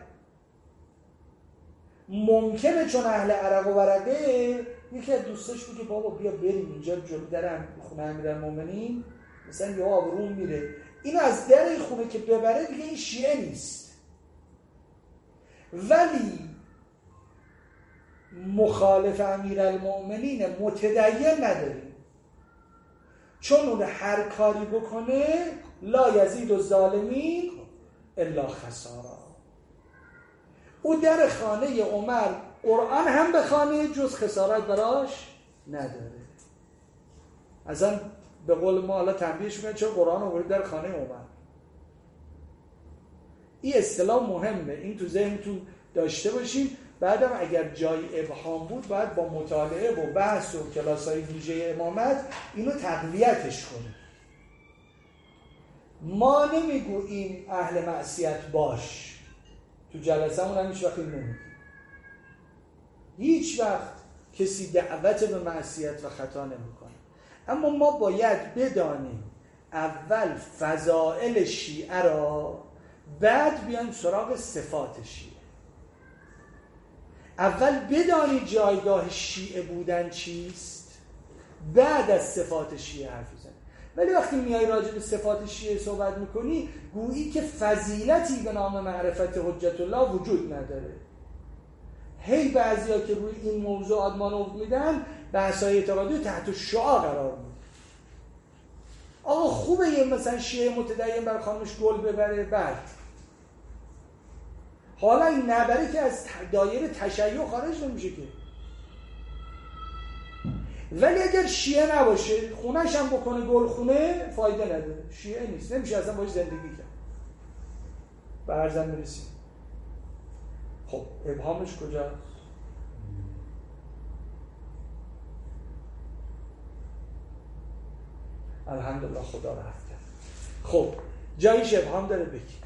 ممکنه چون اهل عرق و ورقه یکی از دوستاش بگه بابا بیا بریم اینجا جلوی در خونه امیرالمومنین، مثلا یه آبروم میره، اینو از در این خونه که ببره دیگه این شیعه نیست. ولی مخالف امیرالمومنین متدین نداریم، چون اون هر کاری بکنه لا یزید الظالمین الا خسارا. او در خانه عمر قرآن هم بخوانه جز خسارت براش نداره. اصلا به قول ما حالا تنبیهش میکنه چون قرآن آورد در خانه عمر. این اصطلاح مهمه، این تو ذهنتون داشته باشید. بعدم اگر جای ابهام بود باید با مطالعه و بحث و کلاس‌های ویژه امامت اینو تقویتش کنیم. ما نمیگوییم اهل معصیت باش، تو جلسه‌مون هم هیچ وقت نمیگیم. هیچ وقت کسی دعوت به معصیت و خطا نمیکنه. اما ما باید بدانیم اول فضائل شیعه را، بعد بیایم سراغ صفات شیعه. اول بدانی جایگاه شیعه بودن چیست، بعد از صفات شیعه حرف بزن. ولی وقتی میای راجع به صفات شیعه صحبت میکنی گویی که فضیلتی به نام معرفت حجت الله وجود نداره. هی بعضیا که روی این موضوعات مانور میدن بحث‌های اعتقادی تحت شعاع قرار میدن. آقا خوبه یه مثلا شیعه متدین بر خانمش گل ببره، بعد حالا این نبره که از دایره تشیع خارج نمیشه که. ولی اگر شیعه نباشه خونش هم بکنه گل خونه فایده نداره، شیعه نیست، نمیشه اصلا باش زندگی کرد. به ارزم برسیم. خب ابهامش کجاست؟ الحمدلله خدا رفت کرد. خب جایش ابهام داره بگی.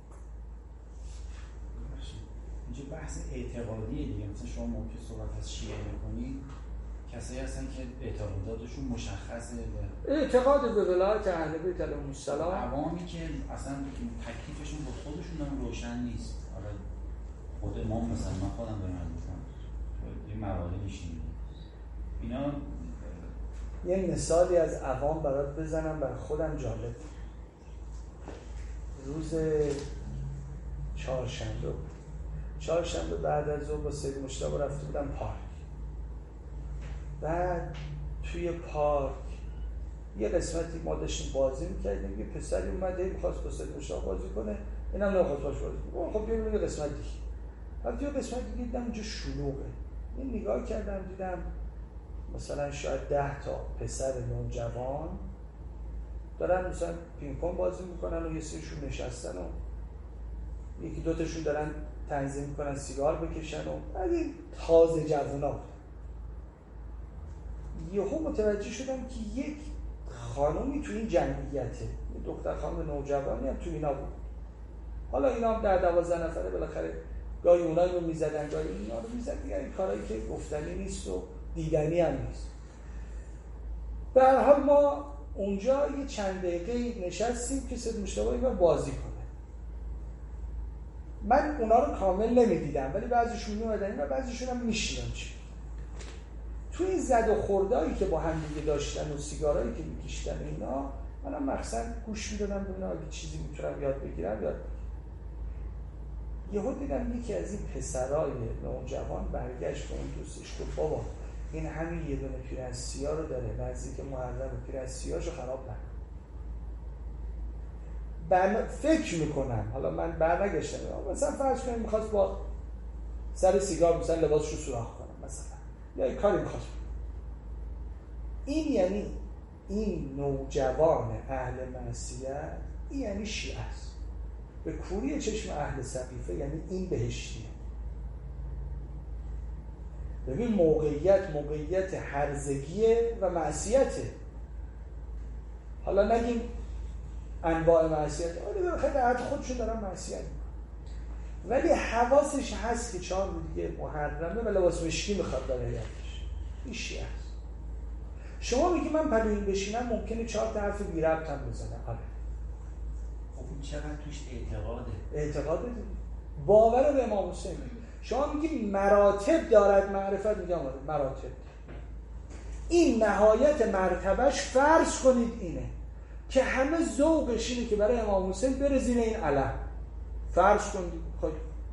اینجا بحث اعتقادیه دیگه. مثلا شما ممکن صحبت از شیعه میکنید، کسایی هستن که اعتقاداتشون مشخصه، اعتقاد به ولایت اهل بیت علیهم السلام، عوامی که اصلا تکلیفشون با خودشون هم روشن نیست. حالا خود امام مثلا من خودم به من گفتم یه مقاله میشینیم اینا. یه مثالی از عوام برات بزنم برای خودم جالب. روز چهارشنبه چهارشنبه بعد از ظهر با سید مجتبی رفته بودم پارک. بعد توی پارک یه قسمتی ما داشتیم بازی می‌کردیم، یه پسری اومده می‌خواست با سید مجتبی بازی کنه، اینم نمی‌خواست باش بازی کنه. خب بیاریم یه قسمت دیگه. بعد یه قسمت دیگه دیدم اونجا شلوغه. این نگاه کردم دیدم مثلا شاید ده تا پسر نوجوان دارن مثلا پینگ پونگ بازی میکنن و یه سریشون نشستن و یکی دوتاشون دارن تنظیم میکنن سیگار بکشن و بعد این تازه جوونا بود. یهو متوجه شدم که یک خانومی تو این جمعیته، یه دختر خانم نوجوانی هم تو اینا بود. حالا اینا هم در دوازده نفره بالاخره گاهی اونایی رو میزدن گاهی اینا رو میزدن دیگه. این کارهایی که گفتنی نیست و دیدنی هم نیست. به هر حال ما اونجا یه چند دقیقه نشستیم که سید مجتبی اینو بازی کنه. من اونا رو کامل نمیدیدم ولی بعضیشون میومدن و بعضیشون هم میشیدن. چی تو این زد و خوردایی که با هم دیگه داشتن و سیگارایی که میکشیدن اینا، منم مخصوصا گوش میدادم ببینم اگه چیزی میتونم یاد بگیرم یاد بگیرم. یهو دیدم یکی از این پسرای نوجوان برگشت به اون دوستش گفت بابا این همین یه دونه پیرن سیاه رو داره، نزدیک محرم پیرن سیاهشو خراب نکن. بر فکر میکنم، حالا من برنگشتم مثلا فرض کنیم میخواست با سر سیگار مثلا لباسشو سوراخ کنم مثلا، یا یه کاری میخواست. این یعنی این نوجوان اهل معصیت، این یعنی شیعه است. به کوری چشم اهل سقیفه یعنی این بهشتیه. ببین موقعیت موقعیت هرزگیه و معصیته. حالا نگیم انواع معصیت، آره خیلی در حد خودشون دارن معصیت میکنن، ولی حواسش هست که چهار روز دیگه محرمه و لباس مشکی میخواد داره یادش. این شیعه است. شما میگی من پلوین بشینم ممکنه چهار تا حرف بی ربط هم بزنم. آره خب چقدر توش اعتقاده؟ اعتقاده دیگه. باور به امام حسین. شما میگی مراتب دارد معرفت، میگم آره مراتب. این نهایت مرتبهش فرض کنید اینه که همه ذوقش اینه که برای امام حسین بره زیر این علم. فرض کنید خود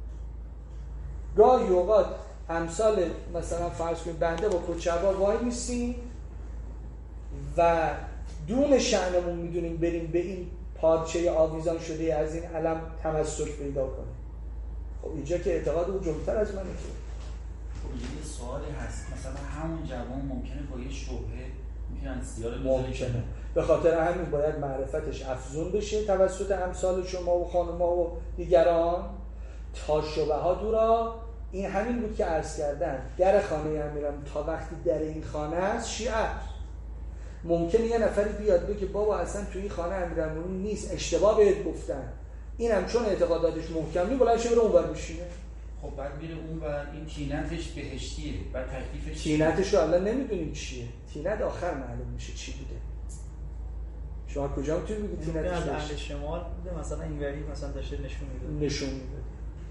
گاهی اوقات امثال مثلا فرض کنید بنده با کچه‌بار وای میسیم و دون شأنمون میدونیم بریم به این پارچه آویزان شده از این علم تمسک پیدا کنیم. خب اینجا که اعتقاد او جلوتر از منه که خب یه سوالی هست، مثلا همون جوان ممکنه با یه شبهه میتونن سیاره ممکنه، به خاطر همین باید معرفتش افزون بشه توسط امثال شما و خانم‌ها و دیگران تا شبهه ها دورا. این همین بود که عرض کردن در خانه امیرم تا وقتی در این خانه است شیعه است. ممکنه یه نفری بیاد بگه بابا اصلا توی این خانه امیرالمومنین نیست، اشتباه بهت گفتن، اینم چون اعتقاداتش محکم نی بلند شه بره اونور بشینه. خب بعد میره اونور، این تینتش بهشتیه، بعد تکلیفش تینتش رو الان نمیدونیم چیه، تینت آخر معلوم میشه چی بوده. شما کجا میتونید بگید تینتش از بشه؟ اهل شمال بوده، مثلا اینوری مثلا داشته نشون میده نشون میده.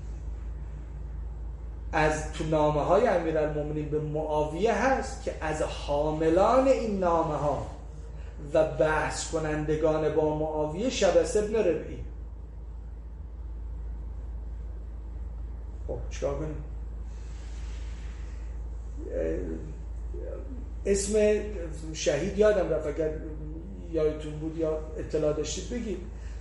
از تو نامه های امیرالمومنین به معاویه هست که از حاملان این نامه ها و بحث کنندگان با معاویه شبس ابن ربعی. خب چیکار کنیم؟ اسم شهید یادم رفت، اگر یادتون بود یا اطلاع داشتید بگید.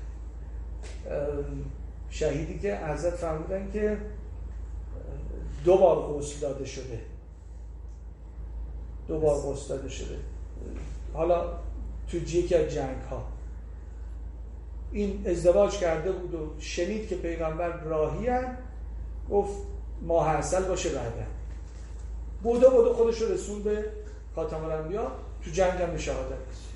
شهیدی که حضرت فرمودن که دو بار غسل داده شده دو بار غسل داده شده حالا تو یکی از جنگ ها این ازدواج کرده بود و شنید که پیغمبر راهی هست، گفت ماه عسل باشه بعدن بوده بوده خودش رو رسون به خاتم الانبیا، تو جنگ هم به شهادت رسید.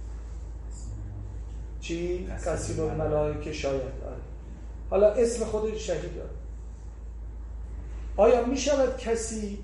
چی؟ قصیل الملائکه شاید. آره. حالا اسم خود شهید داره. آیا می شود کسی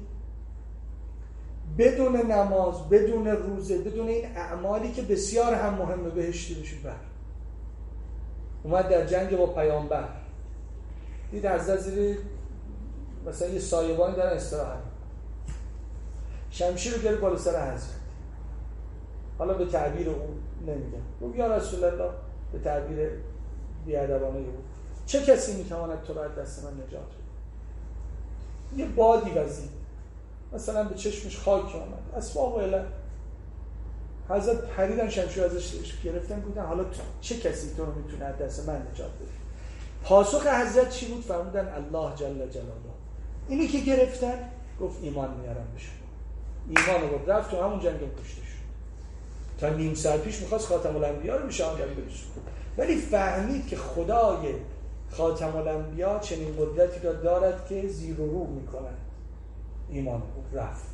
بدون نماز، بدون روزه، بدون این اعمالی که بسیار هم مهمه بهشتی بشه؟ بر اومد در جنگ با پیامبر، دید از زیر مثلا یه سایبانی دارن استراحت، شمشیر رو گرفت بالا سر حضرت. حالا به تعبیر اون نمیگم، گفت یا رسول الله، به تعبیر بیادبانه او، چه کسی میتواند تو را از دست من نجات بده؟ یه بادی وزید مثلا به چشمش خاک آمد، اسباب اله. حضرت پریدن شمشیر ازش گرفتن، گفتن حالا چه کسی تو رو میتونه از دست من نجات بده؟ پاسخ حضرت چی بود؟ فرمودن الله جل جلاله. اینی که گرفتن گفت ایمان میارم به شما. ایمان رو رفت تو همون جنگ کشته شد. تا نیم ساعت پیش میخواست خاتم الانبیا رو به شهادت برسونه، ولی فهمید که خدای خاتم الانبیا چنین قدرتی را دارد که زیر و رو میکنند. ایمان رفت.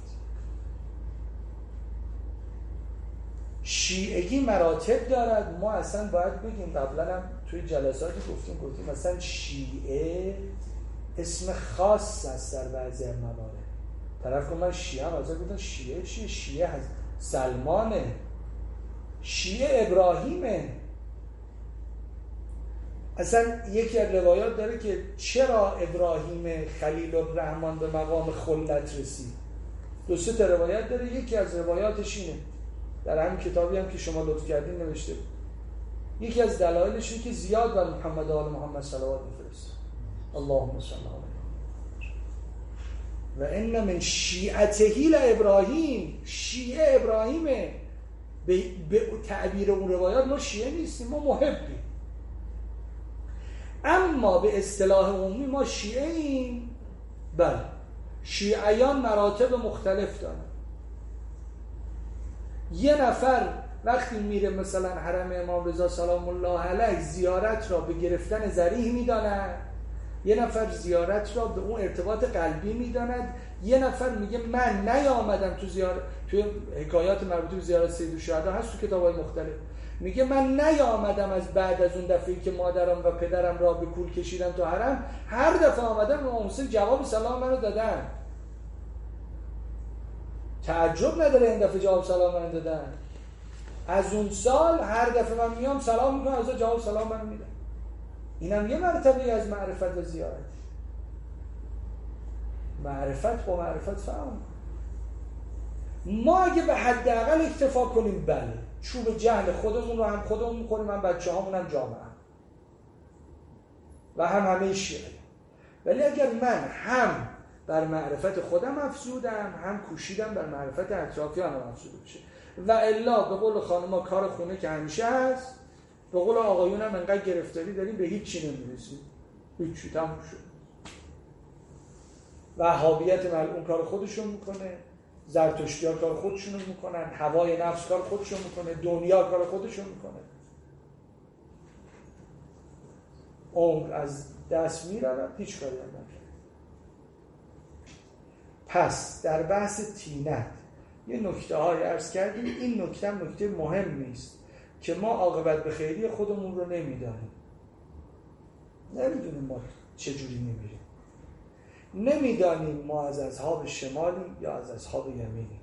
شیعگی مراتب دارد. ما اصلا باید بگیم، قبلا هم توی جلساتی گفتیم گفتیم مثلا شیعه اسم خاص است در بعضی موارد. طرف که من شیعه هم ازا گفتن شیعه چیه؟ شیعه هست سلمانه، شیعه ابراهیمه. اصلا یکی از روایات داره که چرا ابراهیم خلیل الرحمن به مقام خلت رسید. دو سه تا روایت داره، یکی از روایاتش اینه، در همین کتابی هم که شما لطف کردین نوشته بود، یکی از دلایلش اینه که زیاد بر محمد آل محمد صلوات میفرسته. اللهم صل علی و ان من شیعته ابراهیم. شیعه ابراهیمه. به, به تعبیر اون روایات ما شیعه نیستیم، ما محبیم. اما به اصطلاح عمومی ما شیعه ایم. بله، شیعیان مراتب مختلف دارن. یه نفر وقتی میره مثلا حرم امام رضا سلام الله علیه زیارت را به گرفتن ذریح میداند، یه نفر زیارت را به اون ارتباط قلبی میداند، یه نفر میگه من نیامدم تو زیارت. توی حکایات مربوط به زیارت سید الشهدا هست تو کتاب‌های مختلف، میگه من نیامدم از بعد از اون دفعه‌ای که مادرم و پدرم را به کول کشیدم تو حرم، هر دفعه آمدم به امام حسین جواب سلام منو دادن. تعجب نداره این دفعه جواب سلام منو دادن. از اون سال هر دفعه من میام سلام میکنم، از جواب سلام منو میدن. اینم یه مرتبه از معرفت و زیارت. معرفت با معرفت فهم. ما اگه به حداقل اکتفا کنیم، بله، چوب جهل خودمون رو هم خودمون می‌خوریم، هم بچه‌هامون هم جامعه و هم همه شیعه. ولی اگر من هم بر معرفت خودم افزودم، هم کوشیدم بر معرفت اطرافیانم افزوده بشه، و الا به قول خانم‌ها کار خونه که همیشه هست، به قول آقایون هم انقدر گرفتاری داریم به هیچ چی نمی‌رسیم، هیچ تموم شد. وهابیت ملعون کار خودشون میکنه، زرتشتی‌ها کار خودشون میکنن، هوای نفس کار خودشون میکنه، دنیا کار خودشون میکنه، عمر از دست میرود، هیچ کاری هم نکنه. پس در بحث طینت یه نکته های عرض کردیم. این نکته هم نکته مهم نیست که ما عاقبت به خیری خودمون رو نمیدانیم، نمیدونیم ما چجوری میمیریم، نمیدانیم ما از اصحاب شمالیم یا از اصحاب یمینیم،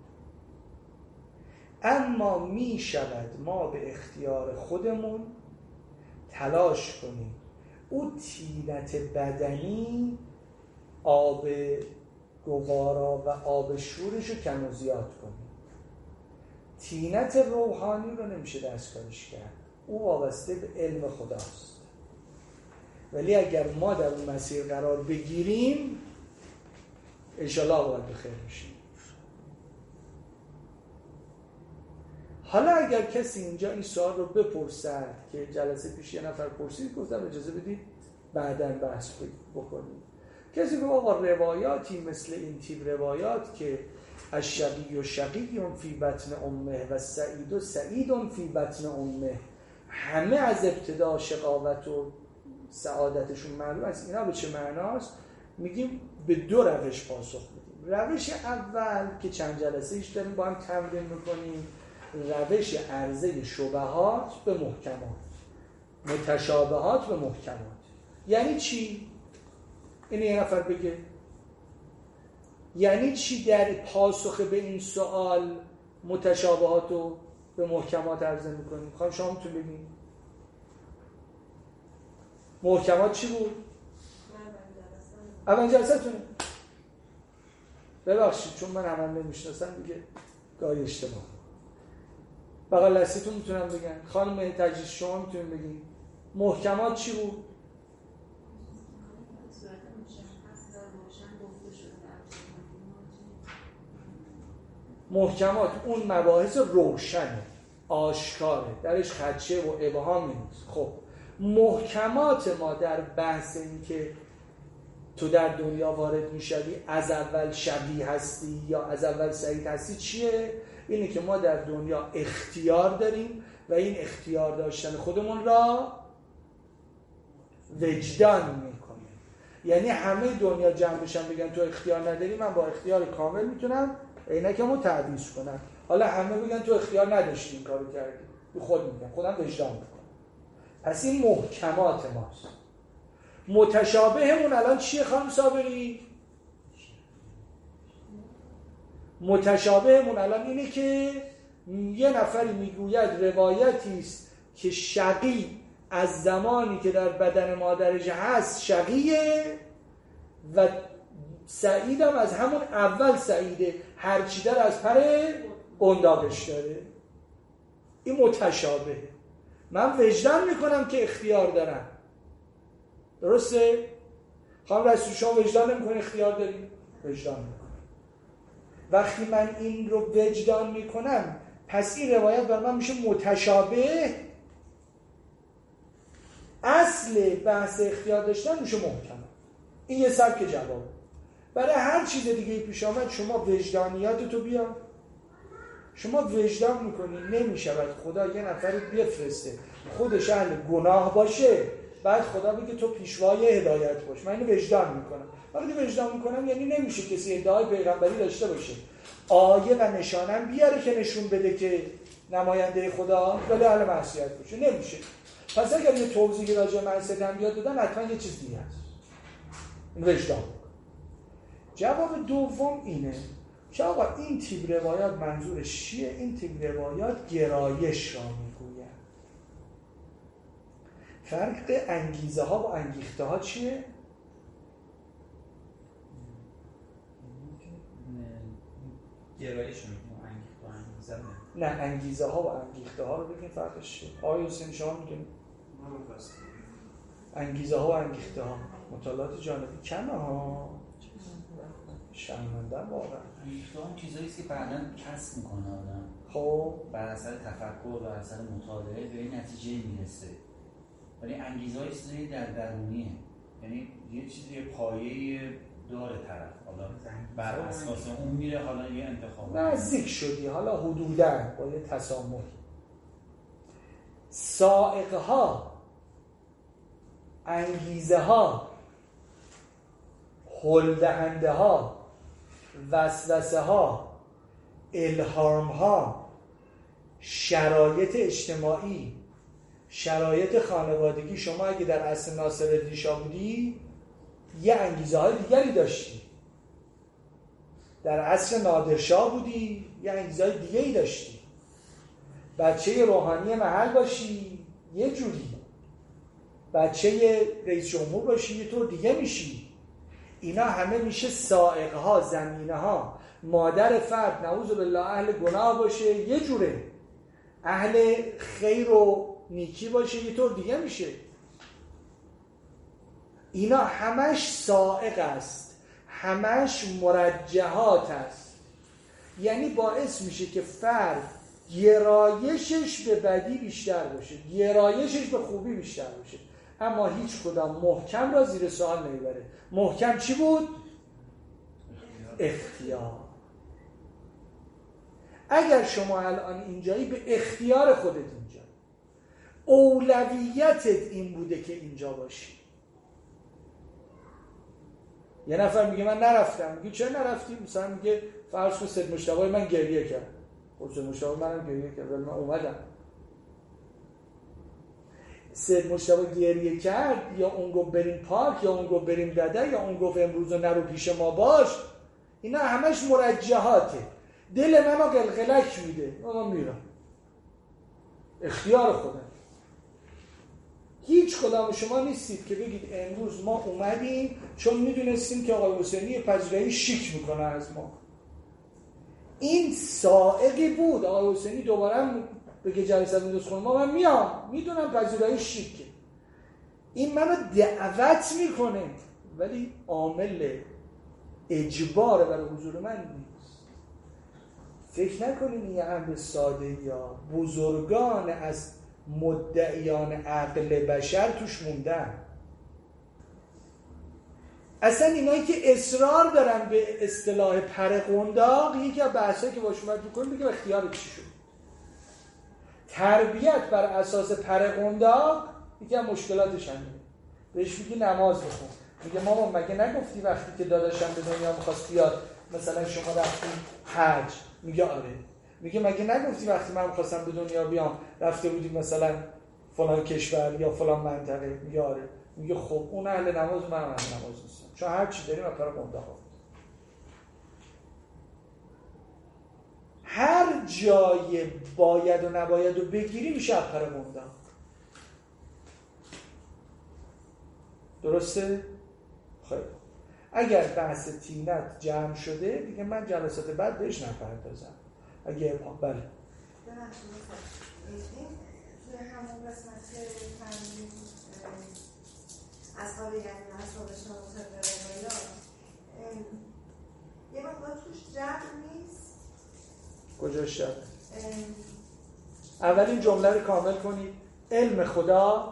اما میشود ما به اختیار خودمون تلاش کنیم او طینت بدنی آب گوارا و آب شورش رو کم و زیاد کنیم. طینت روحانی رو نمیشه دستکاریش کرد، او وابسته به علم خداست، ولی اگر ما در اون مسیر قرار بگیریم انشالله باید بخیر میشیم. حالا اگر کسی اینجا این سوال رو بپرسد که جلسه پیش یه نفر پرسید، گفتم اجازه بدید بعداً بحث بکنیم. کسی که آقا روایاتی مثل این تیپ روایات که الشقی و شقی فی بطن امه و سعید و سعید فی بطن امه، همه از ابتدا شقاوت و سعادتشون معلوم است، اینا به چه معناست؟ میگیم به دو روش پاسخ میدیم. روش اول که چند جلسه ایش داریم با هم تمرین میکنیم، روش عرضه شبهات به محکمات، متشابهات به محکمات. یعنی چی؟ این یه نفر بگه یعنی چی در پاسخ به این سوال متشابهات رو به محکمات عرضه میکنیم؟ خواهم شما میتون بگیم محکمات چی بود؟ اول جلسه تونه ببخشید چون من همه نمیشناسم دیگه گاهی اشتباه. بقیل دستیتون میتونم بگن، خانم تجریش شما میتونیم بگیم محکمات چی بود؟ محکمات اون مباحث روشنه، آشکاره، درش خدشه و ابهامی نیست. خب محکمات ما در بحث این که تو در دنیا وارد میشوی از اول شبیه هستی یا از اول سعید هستی چیه؟ اینه که ما در دنیا اختیار داریم و این اختیار داشتن خودمون را وجدان میکنیم. یعنی همه دنیا جمع بشن بگن تو اختیار نداری، من با اختیار کامل میتونم عینکمو تعویض کنم. حالا همه بگن تو اختیار نداشتی این کارو کردی، تو خود میگم خودم وجدان میکنم. پس این محکمات ماست. متشابهمون الان چیه خانم صابری؟ متشابهمون الان اینه که یه نفری میگوید روایتی است که شقی از زمانی که در بدن مادرش هست شقیه و سعیدم از همون اول سعیده، هرچی در از پر قنداقش داره. این متشابه. من وجدان میکنم که اختیار دارم، درسته؟ خانم رسول شما وجدان نمیکنه اختیار داری؟ وجدان میکنم. وقتی من این رو وجدان میکنم پس این روایت بر من میشه متشابه. اصل بحث اختیار داشتن میشه محکم. این یه سبک جواب. برای هر چیز دیگه پیش آمد شما وجدانیات تو بیا، شما وجدان میکنی نمیشود خدا یه نفر بفرسته خودش اهل گناه باشه بعد خدا بگه تو پیشوای هدایت باش. من اینو وجدان میکنم. وقتی وجدان میکنم یعنی نمیشه کسی ادعای پیغمبری داشته باشه، آیه و نشانم بیاره که نشون بده که نماینده خدا ولی اهل معصیت باشه، نمیشه. پس اگر یه توضیحی راجع به معصیت هم بیاد دادن حتما یه چیز دیگه هست. این وجدان. جواب دوم اینه که آقا این تیپ روایات منظورش چیه؟ این تیپ روایات گرایش را میگوید. فرق انگیزه ها و انگیخته ها چیه؟ گرایش رو میگیم، انگیخته ها انگیزه نه. نه انگیزه ها و انگیخته ها رو بگیم فرقش چیه؟ آقای حسین شما میگیم انگیزه ها و انگیخته ها مطالعات جانبی کمه ها، شرمنده واقعا. انگیخته ها چیزاییست که بعداً کسب میکنه آدم. خب بر اثر تفکر و اثر مطالعه به این نتیجه میرسه، ولی انگیزه‌های چیزی در درونیه، یعنی یه چیزی پایه‌ای داره طرف، حالا بر اساس اون میره، حالا یه انتخاب نزدیک شدی حالا حدوداً با یه تسامح. سائقه ها، انگیزه ها، هل دهنده ها، وسوسه ها، الهام ها، شرایط اجتماعی، شرایط خانوادگی. شما اگه در عصر ناصرالدین شاه بودی یه انگیزه های دیگری داشتی، در عصر نادرشاه بودی یه انگیزه های دیگری داشتی، بچه روحانی محل باشی یه جوری، بچه رئیس جمهور باشی یه طور دیگه میشی. اینا همه میشه سائقه ها، زمینه ها. مادر فرد نعوذ بالله اهل گناه باشه یه جوره، اهل خیر و نیکی باشه یه طور دیگه میشه. اینا همش سائق است، همش مرجحات است، یعنی باعث میشه که فرد گرایشش به بدی بیشتر باشه، گرایشش به خوبی بیشتر باشه، اما هیچ کدام محکم را زیر سوال نمیبره. محکم چی بود؟ اختیار. اگر شما الان اینجایی به اختیار خودت اینجا، اولویتت این بوده که اینجا باشی. یه نفر میگه من نرفتم، میگه چرا نرفتی؟ مثلا میگه فرض کن سید مجتبی من گریه کرد، خب سید مجتبی منم گریه کرد ولی من اومدم. سید مجتبی گریه کرد یا اون گفت بریم پارک یا اون گفت بریم دده یا اون گفت امروز نرو پیش ما باش، اینا همش مرجحاته. دل منو قلقلک میده، من میرم، اختیار خودم. هیچ کدام شما نیستید که بگید امروز ما اومدیم چون میدونستیم که آقای حسینی پذیرایی شیک میکنه از ما. این سائقی بود. آقای حسینی دوباره بگه جلسه میدوز خونه ما من میام، میدونم پذیرایی شیکه. این منو دعوت میکنه ولی عامل اجبار برای حضور من نیست. فکر نکنین یه امر ساده یا بزرگان از مدعیان عقل بشر توش موندن. اصلا اینایی که اصرار دارن به اصطلاح پر قنداق، یکی از بحثایی که باش اومد میکنیم بگه اختیار چی شد. تربیت بر اساس پر قنداق یکی از مشکلاتش همینه. بهش میگی نماز بخون، میگه مامان مگه نگفتی وقتی که داداشم به دنیا میخواست بیاد مثلا شما رفتی حج؟ میگه آره. میگه مگه نگفتی وقتی من میخواستم به دنیا بیام رفته بودی مثلا فلان کشور یا فلان منطقه؟ میگه آره. میگه خب اون اهل نماز من اهل نماز نیستم، چون هر چی داریم پر قنداق. هر جای باید و نباید و بگیری میشه پر قنداق. درسته؟ خیلی اگر بحث تینت جمع شده دیگه من جلسات بعد بهش نپردازم. اگه بله توی همون قسمت تمرین اصحاب یعنی اصحاب شما روایات یه مقدار توش جمع نیست. کجاش جمع؟ اولین جمله رو کامل کنید. علم خدا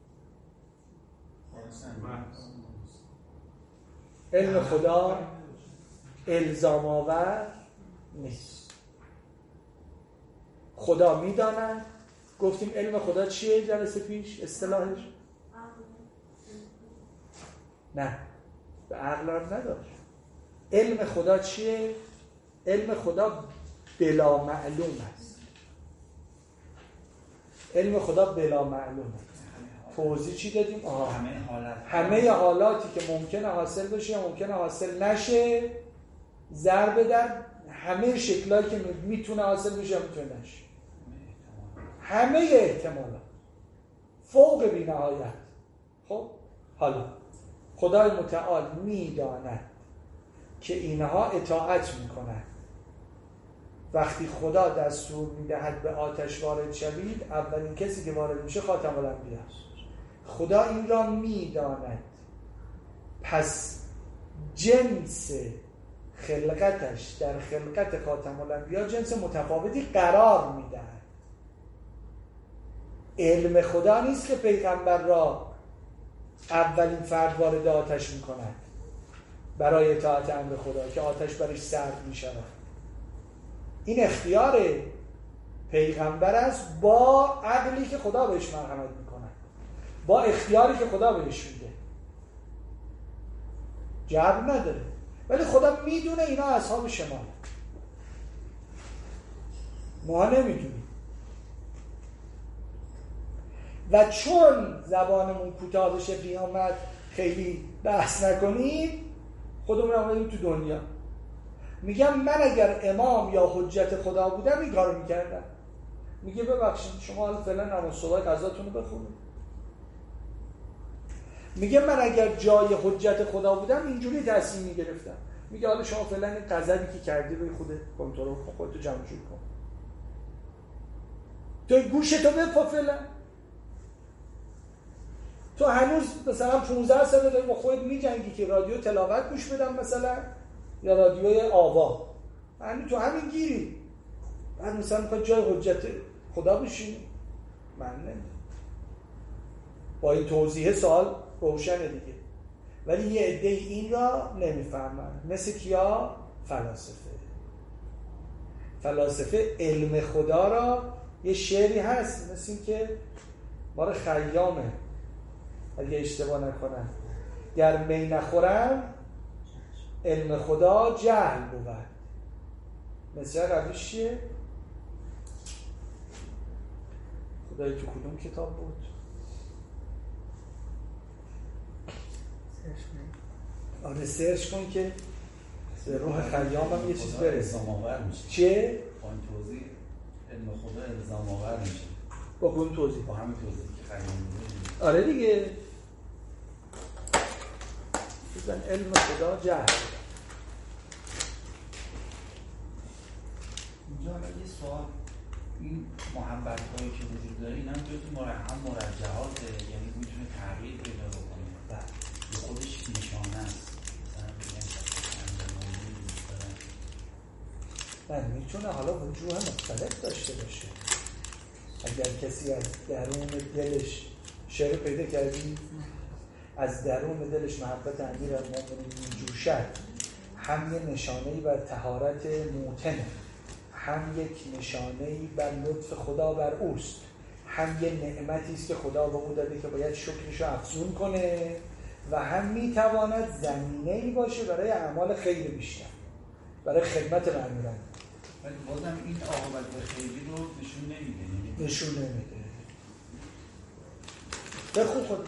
علم خدا الزام آور نیست. خدا میداند. گفتیم علم خدا چیه جلسه پیش اصطلاحش؟ نه به عقل هم نداشت. علم خدا چیه؟ علم خدا بلا معلوم است. علم خدا بلا معلوم است. توضیح چی دادیم؟ آها. همه حالات همه حالاتی که ممکنه حاصل بشه یا ممکنه حاصل نشه، ضرب در همه شکلایی که میتونه حاصل بشه یا میتونه نشه، همه احتمالات فوق بی نهایت. خب حالا خدای متعال میداند که اینها اطاعت میکنند. وقتی خدا دستور میدهد به آتش وارد شوید، اولین کسی که وارد میشه خاتم الانبیا است. خدا این را میداند، پس جنس خلقتش در خلقت خاتم الانبیا جنس متفاوتی قرار میدن. علم خدا نیست که پیغمبر را اولین فرد وارد آتش میکند برای اطاعت امر خدا که آتش برش سرد میشود. این اختیار پیغمبر است با عقلی که خدا بهش مرحمت میکند، با اختیاری که خدا بهش میده. جبر نداره، ولی خدا میدونه اینا اصحاب شمال، ما نمیدونیم. و چون زبانمون کوتاه بشه قیامت خیلی بحث نکنیم، خودمون هم بریم تو دنیا. میگم من اگر امام یا حجت خدا بودم این کارو میکردم. میگه ببخشید شما حالا فعلا نماز صبح قضاتون رو بخونید. میگه من اگر جای حجت خدا بودم اینجوری تصمیم میگرفتم. میگه حالا شما فعلا این غضبی که کردی روی خودت کنترل کن، خودتو جمع جور کن، تو گوشتو بپا فعلا. تو هنوز مثلا پانزده سال داری با خودت میجنگی که رادیو تلاوت گوش بدم مثلا یا رادیوی آوا، یعنی تو همین گیری. بعد مثلا میخواد جای حجت خدا بشینی. من نمیدونم، با این توضیح سوال روشنه دیگه. ولی یه عده این را نمیفهمن. مثل کیا؟ فلاسفه. فلاسفه علم خدا را، یه شعری هست مثل این که مال خیامه اگه اشتباه نکنم، گر می نخورم علم خدا جهل بود. مثل قبلیش چیه؟ خدای تو کدوم کتاب بود؟ آره سرچ کن که به روح خیام هم یه چیز برسه. الزام آور میشه. چیه؟ با این توضیح علم خدا الزام آور میشه. با کدوم توضیح؟ با همین توضیح که خیام میده. آره دیگه. بزن علم خدا جهل. اینجا حالا یه سوال، این محبت هایی که وجود داره این هم جزو مرحم مرجعاته، یعنی میتونه تغییر پیدا بکنه و به خودش نشانه است. مثلا میگن شخصی دوست دارن، من میتونه حالا وجوه مختلف داشته باشه. اگر کسی از درون دلش شعر پیدا کردی از درون دلش محبت امیرالمومنین میجوشد، هم یه نشانه‌ای بر طهارت موطنه، هم یک نشانه‌ای بر لطف خدا بر اوست، هم یه نعمتی است که خدا به او داده که باید شکرش رو افزون کنه، و هم میتواند زمینه‌ای باشه برای اعمال خیر بیشتر، برای خدمت به امیران. ولی بازم این عاقبت خیری رو نشون نمیده. نشون نمیده. بخون خود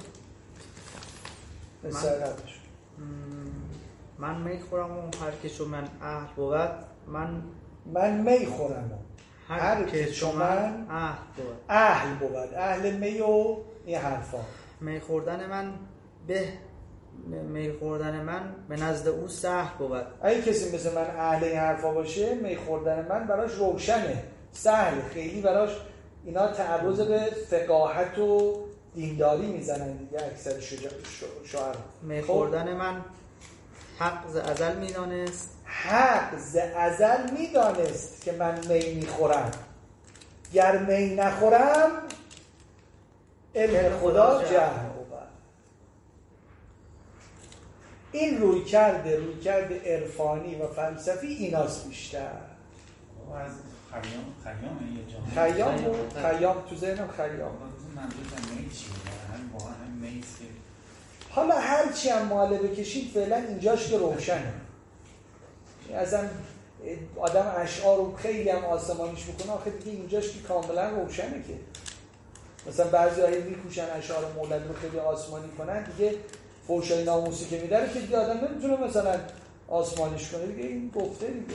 مثل قبلش. من می خورم و هر که چون من اهل بود، من من می خورم و هر که چون من اهل بود. اهل بود، اهل می و این حرفا. می خوردن من به می خوردن من به نزد او سهل بود. اگه کسی مثل من اهل این حرفا باشه، می خوردن من براش روشنه، سهل، خیلی براش اینا تعرض به فقاهت و دینداری میزنن دیگه اکثر شعر. می خوردن من حق ز ازل میدانست، حق ز ازل میدانست که من می میخورم، گر می نخورم علم خدا جهل بود. این روی کرده روی کرده عرفانی و فلسفی ایناست بیشتر. از خیام خیام یه جامعه خیام بود، خیام تو ذهنم خیام. منظورم می چیه؟ هم واقعا هم میست که حالا هرچی هم معله بکشید فعلا اینجاش که روشنه. ازم آدم اشعار رو خیلی هم آسمانیش بکنه، آخه دیگه اینجاش که کاملا روشنه. که مثلا بعضی هایی میکوشن اشعار مولد رو خیلی آسمانی کنن، دیگه فوشای ناموسی که میداره که دیگه آدم نمیتونه مثلا آسمانیش کنه، دیگه این گفته دیگه.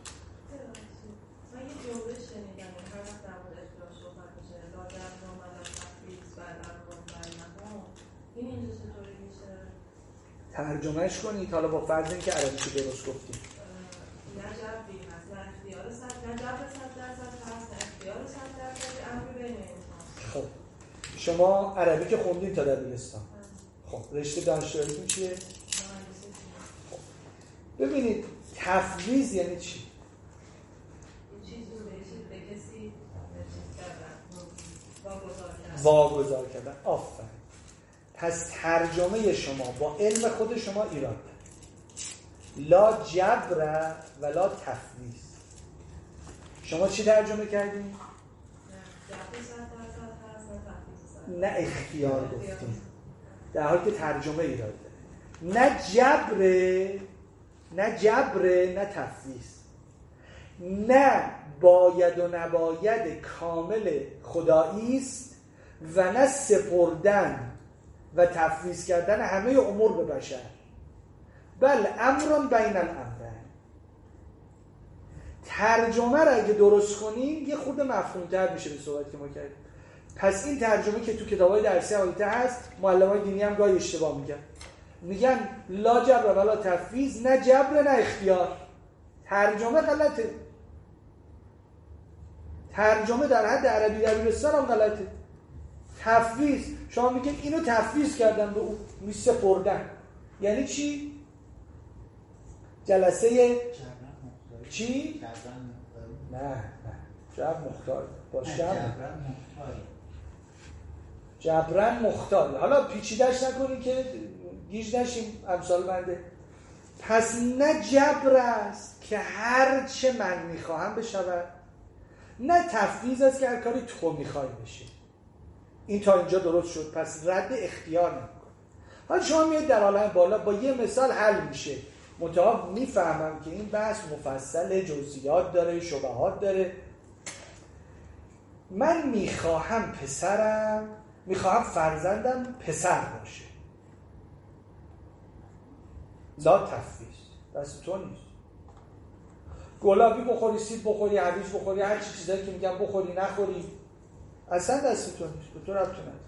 من یه جمله شنیدم هر وقت در مورد اخلاص صحبت میشه لا در نامل تفریز و الارقام بینهم، این اینجا چطوری میشه؟ ترجمهش کنید حالا با فرض اینکه عربیشو درست گفتید. نه جبری هست، نه اختیار صد، نه جبر صد درصد هست، نه اختیار صد درصد، امر بین انسان. خب شما عربی که خوندین تا دبیرستان، خب رشته دانشجوییتون چیه؟ خب ببینید تفویض یعنی چی؟ واگذار کردن. آفرین. پس ترجمه شما با علم خود شما ایراد داره. لا جبر ولا تفویض. شما چی ترجمه کردین؟ نه اختیار گفتیم، در حالی که ترجمه ایراد داره. نه جبر نه جبر نه تفویض، نه باید و نباید کامل خدایی است و نه سپردن و تفویض کردن همه امور به بشر، بل امرون بین الامرین. ترجمه را اگه درست کنیم یه خورده مفهوم‌تر میشه به صحبتی که ما کردیم. پس این ترجمه که تو کتاب‌های درسی آیته هست، معلمای دینی هم گاهی اشتباه میگن، میگن لا جبر ولا تفویض، نه جبر نه اختیار. ترجمه غلطه. ترجمه در حد عربی دبیرستان هم غلطه. تفویض، شما میگین اینو تفویض کردن به اون، میسپردن. یعنی چی؟ جلسه چی؟ نه نه جبر مختار باشه. جبران مختار. حالا پیچیدش نکنیم که گیج نشیم امثال بنده. پس نه جبر است که هر چه من میخواهم بشود، نه تفویض است که هر کاری تو میخوای بشه. این تا اینجا درست شد. پس رد اختیار نمیکنه. حالا شما میاد در عالم بالا با یه مثال حل میشه. منتها میفهمم که این بحث مفصل، جزئیات داره، شبهات داره. من میخواهم پسرم میخواهم فرزندم پسر باشه. لا تفویض، دست تو نیست. گلابی بخوری، سیب بخوری، هویج بخوری، هر چی چیزایی که میگم بخوری نخوری، اصلا دست تو نیست. به تو ربطی نداره.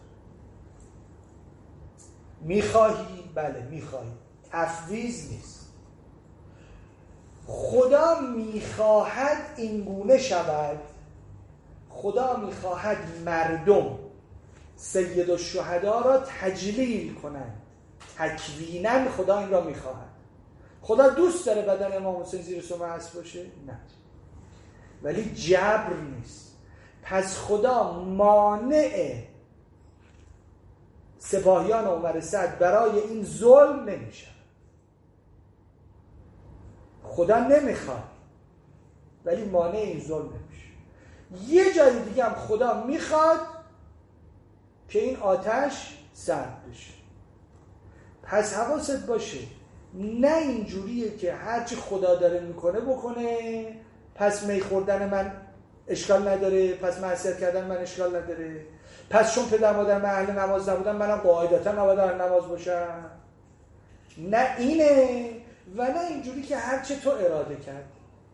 میخواهی؟ بله میخواهی. تفویض نیست. خدا میخواهد این گونه شود. خدا میخواهد مردم سید الشهدا را تجلیل کنند. تکویناً خدا این را میخواهد. خدا دوست داره بدن امام حسین زیر سم اسب باشه؟ نه. ولی جبر نیست. پس خدا مانع سپاهیان عمر سعد برای این ظلم نمیشه. خدا نمیخواد ولی مانع این ظلم نمیشه. یه جای دیگه هم خدا میخواد که این آتش سرد بشه. پس حواست باشه، نه اینجوریه که هرچی خدا داره میکنه بکنه، پس می خوردن من اشکال نداره، پس معصیت کردن من اشکال نداره، پس چون پدر مادر من اهل نماز نبودن منم قاعدتا نباید اهل نماز باشم. نه اینه و نه اینجوری که هرچه تو اراده کرد.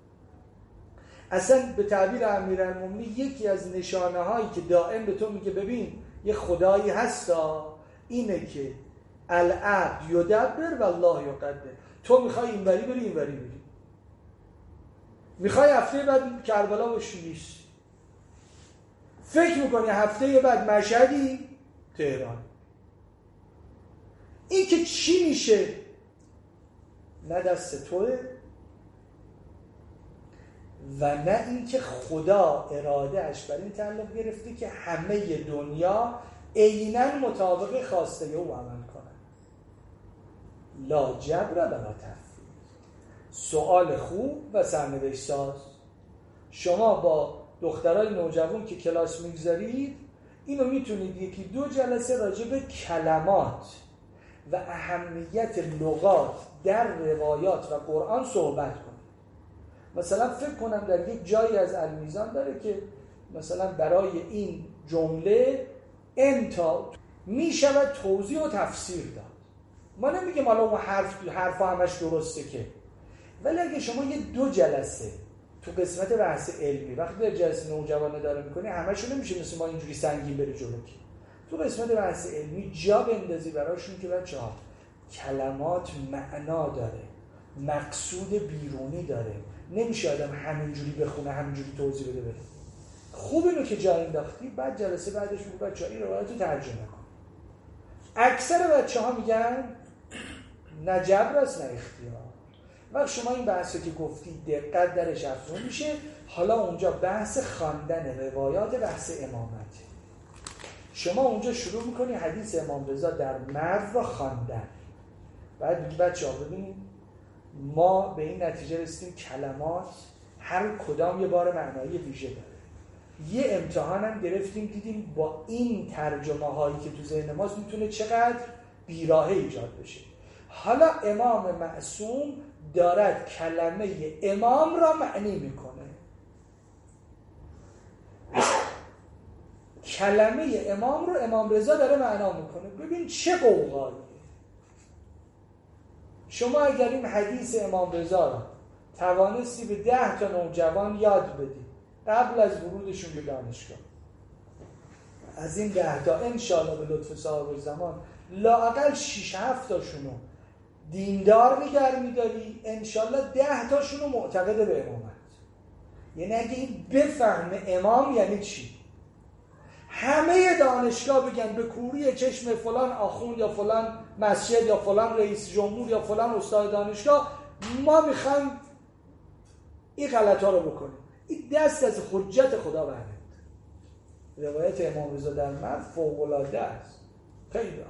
اصلا به تعبیر امیرالمومنین یکی از نشانه هایی که دائم به تو میگه ببین یه خدایی هستا اینه که العبد یدبر و الله یقدر. تو میخوای اینوری بری اینوری بری، میخوای هفته بعد کربلا باشی نیست، فکر میکنی هفته بعد مشهدی تهران. این که چی میشه نه دست توه و نه این که خدا ارادهش بر این تعلق گرفته که همه دنیا عیناً مطابق خواسته او عمل کنن. لا جبر ولا تفویض. سوال خوب و سرنوشت ساز. شما با دخترای نوجوان که کلاس میگذارید اینو میتونید یکی دو جلسه راجع به کلمات و اهمیت لغات در روایات و قرآن صحبت کنید. مثلا فکر کنم در یک جایی از المیزان داره که مثلا برای این جمله انتا میشود توضیح و تفسیر داد. ما نمیگیم حالا اون حرف حرفا همش درسته که، ولی اگه شما یه دو جلسه تو قسمت بحث علمی وقتی در جلسه نوجوانه داره میکنی همشون نمیشه مثل ما اینجوری سنگین بره جلو که تو قسمت بحث علمی جا بندازی براشون که بچه‌ها کلمات معنا داره، مقصود بیرونی داره، نمیشه آدم همینجوری بخونه همینجوری توضیح بده بره. خوب اینو که جا انداختی بعد جلسه بعدش میگه بچه‌ها این روایت رو ترجمه کن. اکثر بچه‌ها میگن نه جبر است نه اختیار، وقت شما این بحثی که گفتید دقت درش افزون میشه. حالا اونجا بحث خواندن روایات، بحث امامت. شما اونجا شروع میکنی حدیث امام رضا در مرو را خواندن. بعد میگی بچه‌ها ببینید ما به این نتیجه رسیدیم کلمات هر کدام یه بار معنایی ویژه داره. یه امتحان هم گرفتیم دیدیم با این ترجمه هایی که تو ذهن ماست میتونه چقدر بیراهه ایجاد بشه. حالا امام معصوم دارد کلمه امام را معنی میکنه. کلمه امام رو امام رضا داره معنا میکنه. ببین چه قوقاییه. شما اگر این حدیث امام رضا را توانستی به ده تا نوجوان یاد بدی قبل از ورودشون به دانشگاه، از این ده تا انشاءالله به لطف صاحب زمان لااقل شش هفت تاشونو دیندار نگه میداری، انشاءالله ده تاشونو معتقد به امامت. یعنی اگه این بفهم امام یعنی چی، همه دانشگاه بگن به کوری چشم فلان آخوند یا فلان مسجد یا فلان رئیس جمهور یا فلان استاد دانشگاه ما میخوایم این غلطا رو بکنیم، این دست از حجت خدا برمیاد. روایت امام رضا در مرو فوق‌العاده است، خیلی عالی.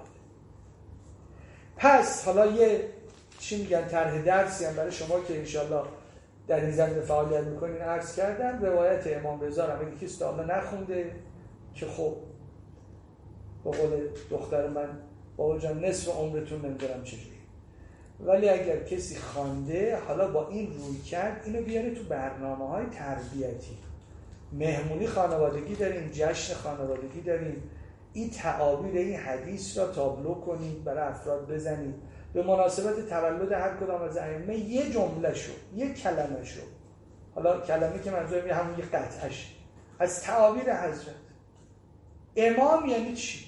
پس حالا یه چی میگن طرح درسی هم برای شما که انشالله در این زمینه فعالیت میکنین عرض کردم. روایت امام رضا رو اگه کسی تا حالا نخونده که خب با قول دختر من بابا جان نصف عمرتون نمیدونم چجوری، ولی اگر کسی خوانده حالا با این روی کرد اینو بیاره تو برنامه‌های تربیتی. مهمونی خانوادگی داریم، جشن خانوادگی داریم، این تعابیر این حدیث را تابلو کنید، برای افراد بزنید. به مناسبت تولد هر کدام از ائمه یه جمله شو، یه کلمه شو، حالا کلمه که منظورم یه همون یه قطعش از تعابیر حضرت. امام یعنی چی؟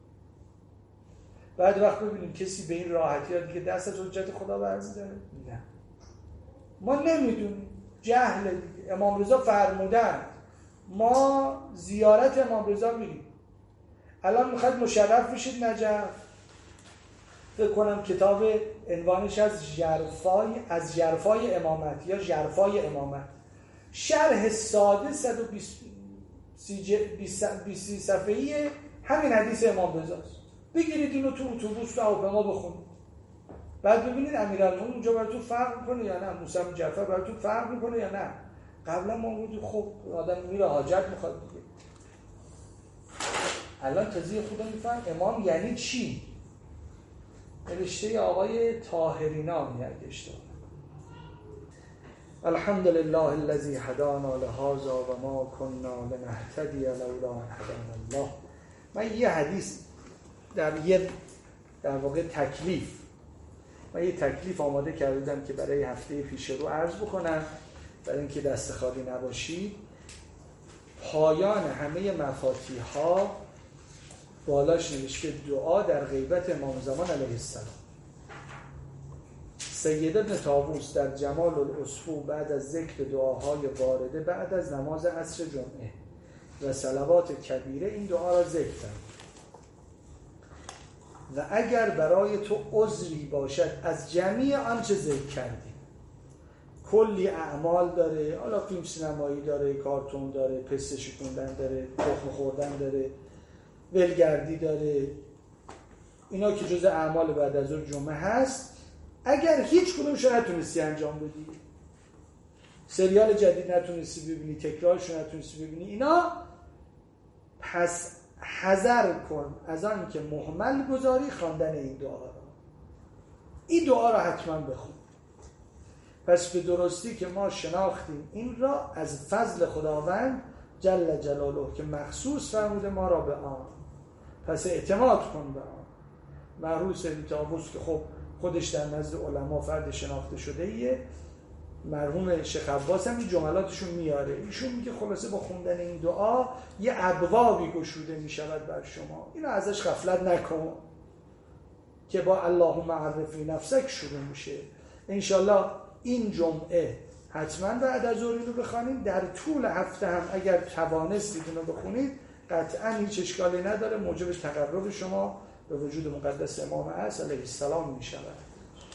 بعد وقت ببینیم کسی به این راحتی ها دیگه دست از حجت خدا برزی داره؟ نه، ما نمیدونیم، جهل دیگه. امام رضا فرمودن ما زیارت امام رضا میریم. الان میخواید مشرف بشید نجف، فکر کنم کتاب عنوانش از ژرفای از ژرفای امامت یا ژرفای امامت، شرح ساده صد و بیست صفحه‌ای همین حدیث امام رضاست. بگیرید اینو تو اتوبوس تو هواپیما بخونید، بعد ببینید امیرالمومنین اونجا براتون فرق میکنه یا نه، موسی بن جعفر براتون فرق میکنه یا نه. قبلا ما بودیم خب آدم میره حاجت میخواد دیگه، الان تازه خودم میفهم امام یعنی چی. نوشته آقای طاهرینا میگشته الحمدلله الذی هدانا لهذا و ما کنا لنهتدی لولا ان هدانا الله. من یه حدیث در یه در واقع تکلیف من یه تکلیف آماده کردم که برای هفته پیش رو عرض بکنم برای اینکه دست خالی نباشید. پایان همه مفاتیح ها بالاش نوشته دعا در غیبت امام زمان علیه السلام. سید ابن طاووس در جمال الاسفو بعد از ذکر دعاهای وارده بعد از نماز عصر جمعه و صلوات کبیره این دعا را ذکر کرد. و اگر برای تو عذری باشد از جمعی آنچه ذکر کردی، کلی اعمال داره، حالا فیلم سینمایی داره، کارتون داره، پسته شکوندن داره، تخم خوردن داره، ولگردی داره، اینا که جز اعمال بعد از اون جمعه هست، اگر هیچ کدومش رو نتونستی انجام بدی، سریال جدید نتونستی ببینی، تکرارش رو نتونستی ببینی، اینا پس حذر کن از آن که مهمل گذاری خواندن این دعا را. این دعا را حتما بخون. پس به درستی که ما شناختیم این را از فضل خداوند جل جلاله که مخصوص فرموده ما را به آن، پس اعتماد کن به آن. محروس ابن طاووس که خب خودش در نزد علما فرد شناخته شده ایه، مرحوم شیخ عباس هم این جملاتشون میاره. ایشون میگه خلاصه با خوندن این دعا یه ابوابی گشوده میشود بر شما، اینو ازش غفلت نکن که با اللهم عرفی نفسک شروع میشه. انشالله این جمعه حتما بعد از ظهر اینو بخوانید، در طول هفته هم اگر توانستید اینو بخونید قطعا هیچ اشکالی نداره، موجب تقرب شما به وجود مقدس امام اعظم علیه السلام میشود.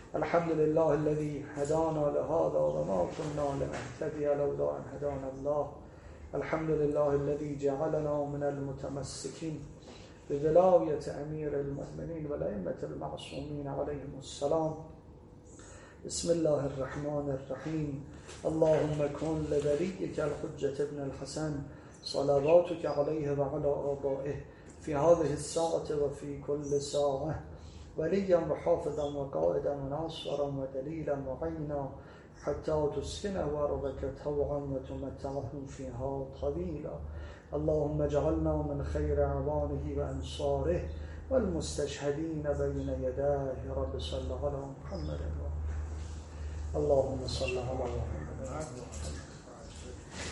الحمد لله الذي هدانا لهذا وما كنا لنهتدي لولا أن هدانا الله. الحمد لله الذي جعلنا من المتمسكين بولاية أمير المؤمنين والأئمة المعصومين عليهم السلام. بسم الله الرحمن الرحيم. اللهم كن لوليك الحجة ابن الحسن صلواتك عليه وعلى آبائه في هذه الساعة وفي كل ساعة وليا وحافظا وقائدا وناصرا ودليلا وعينا حتى تسكنه أرضك طوعا وتمتعه فيها طويلا. اللهم اجعلنا من خير أعوانه وأنصاره والمستشهدين بين يداه. رب صل على محمد. اللهم صل على محمد.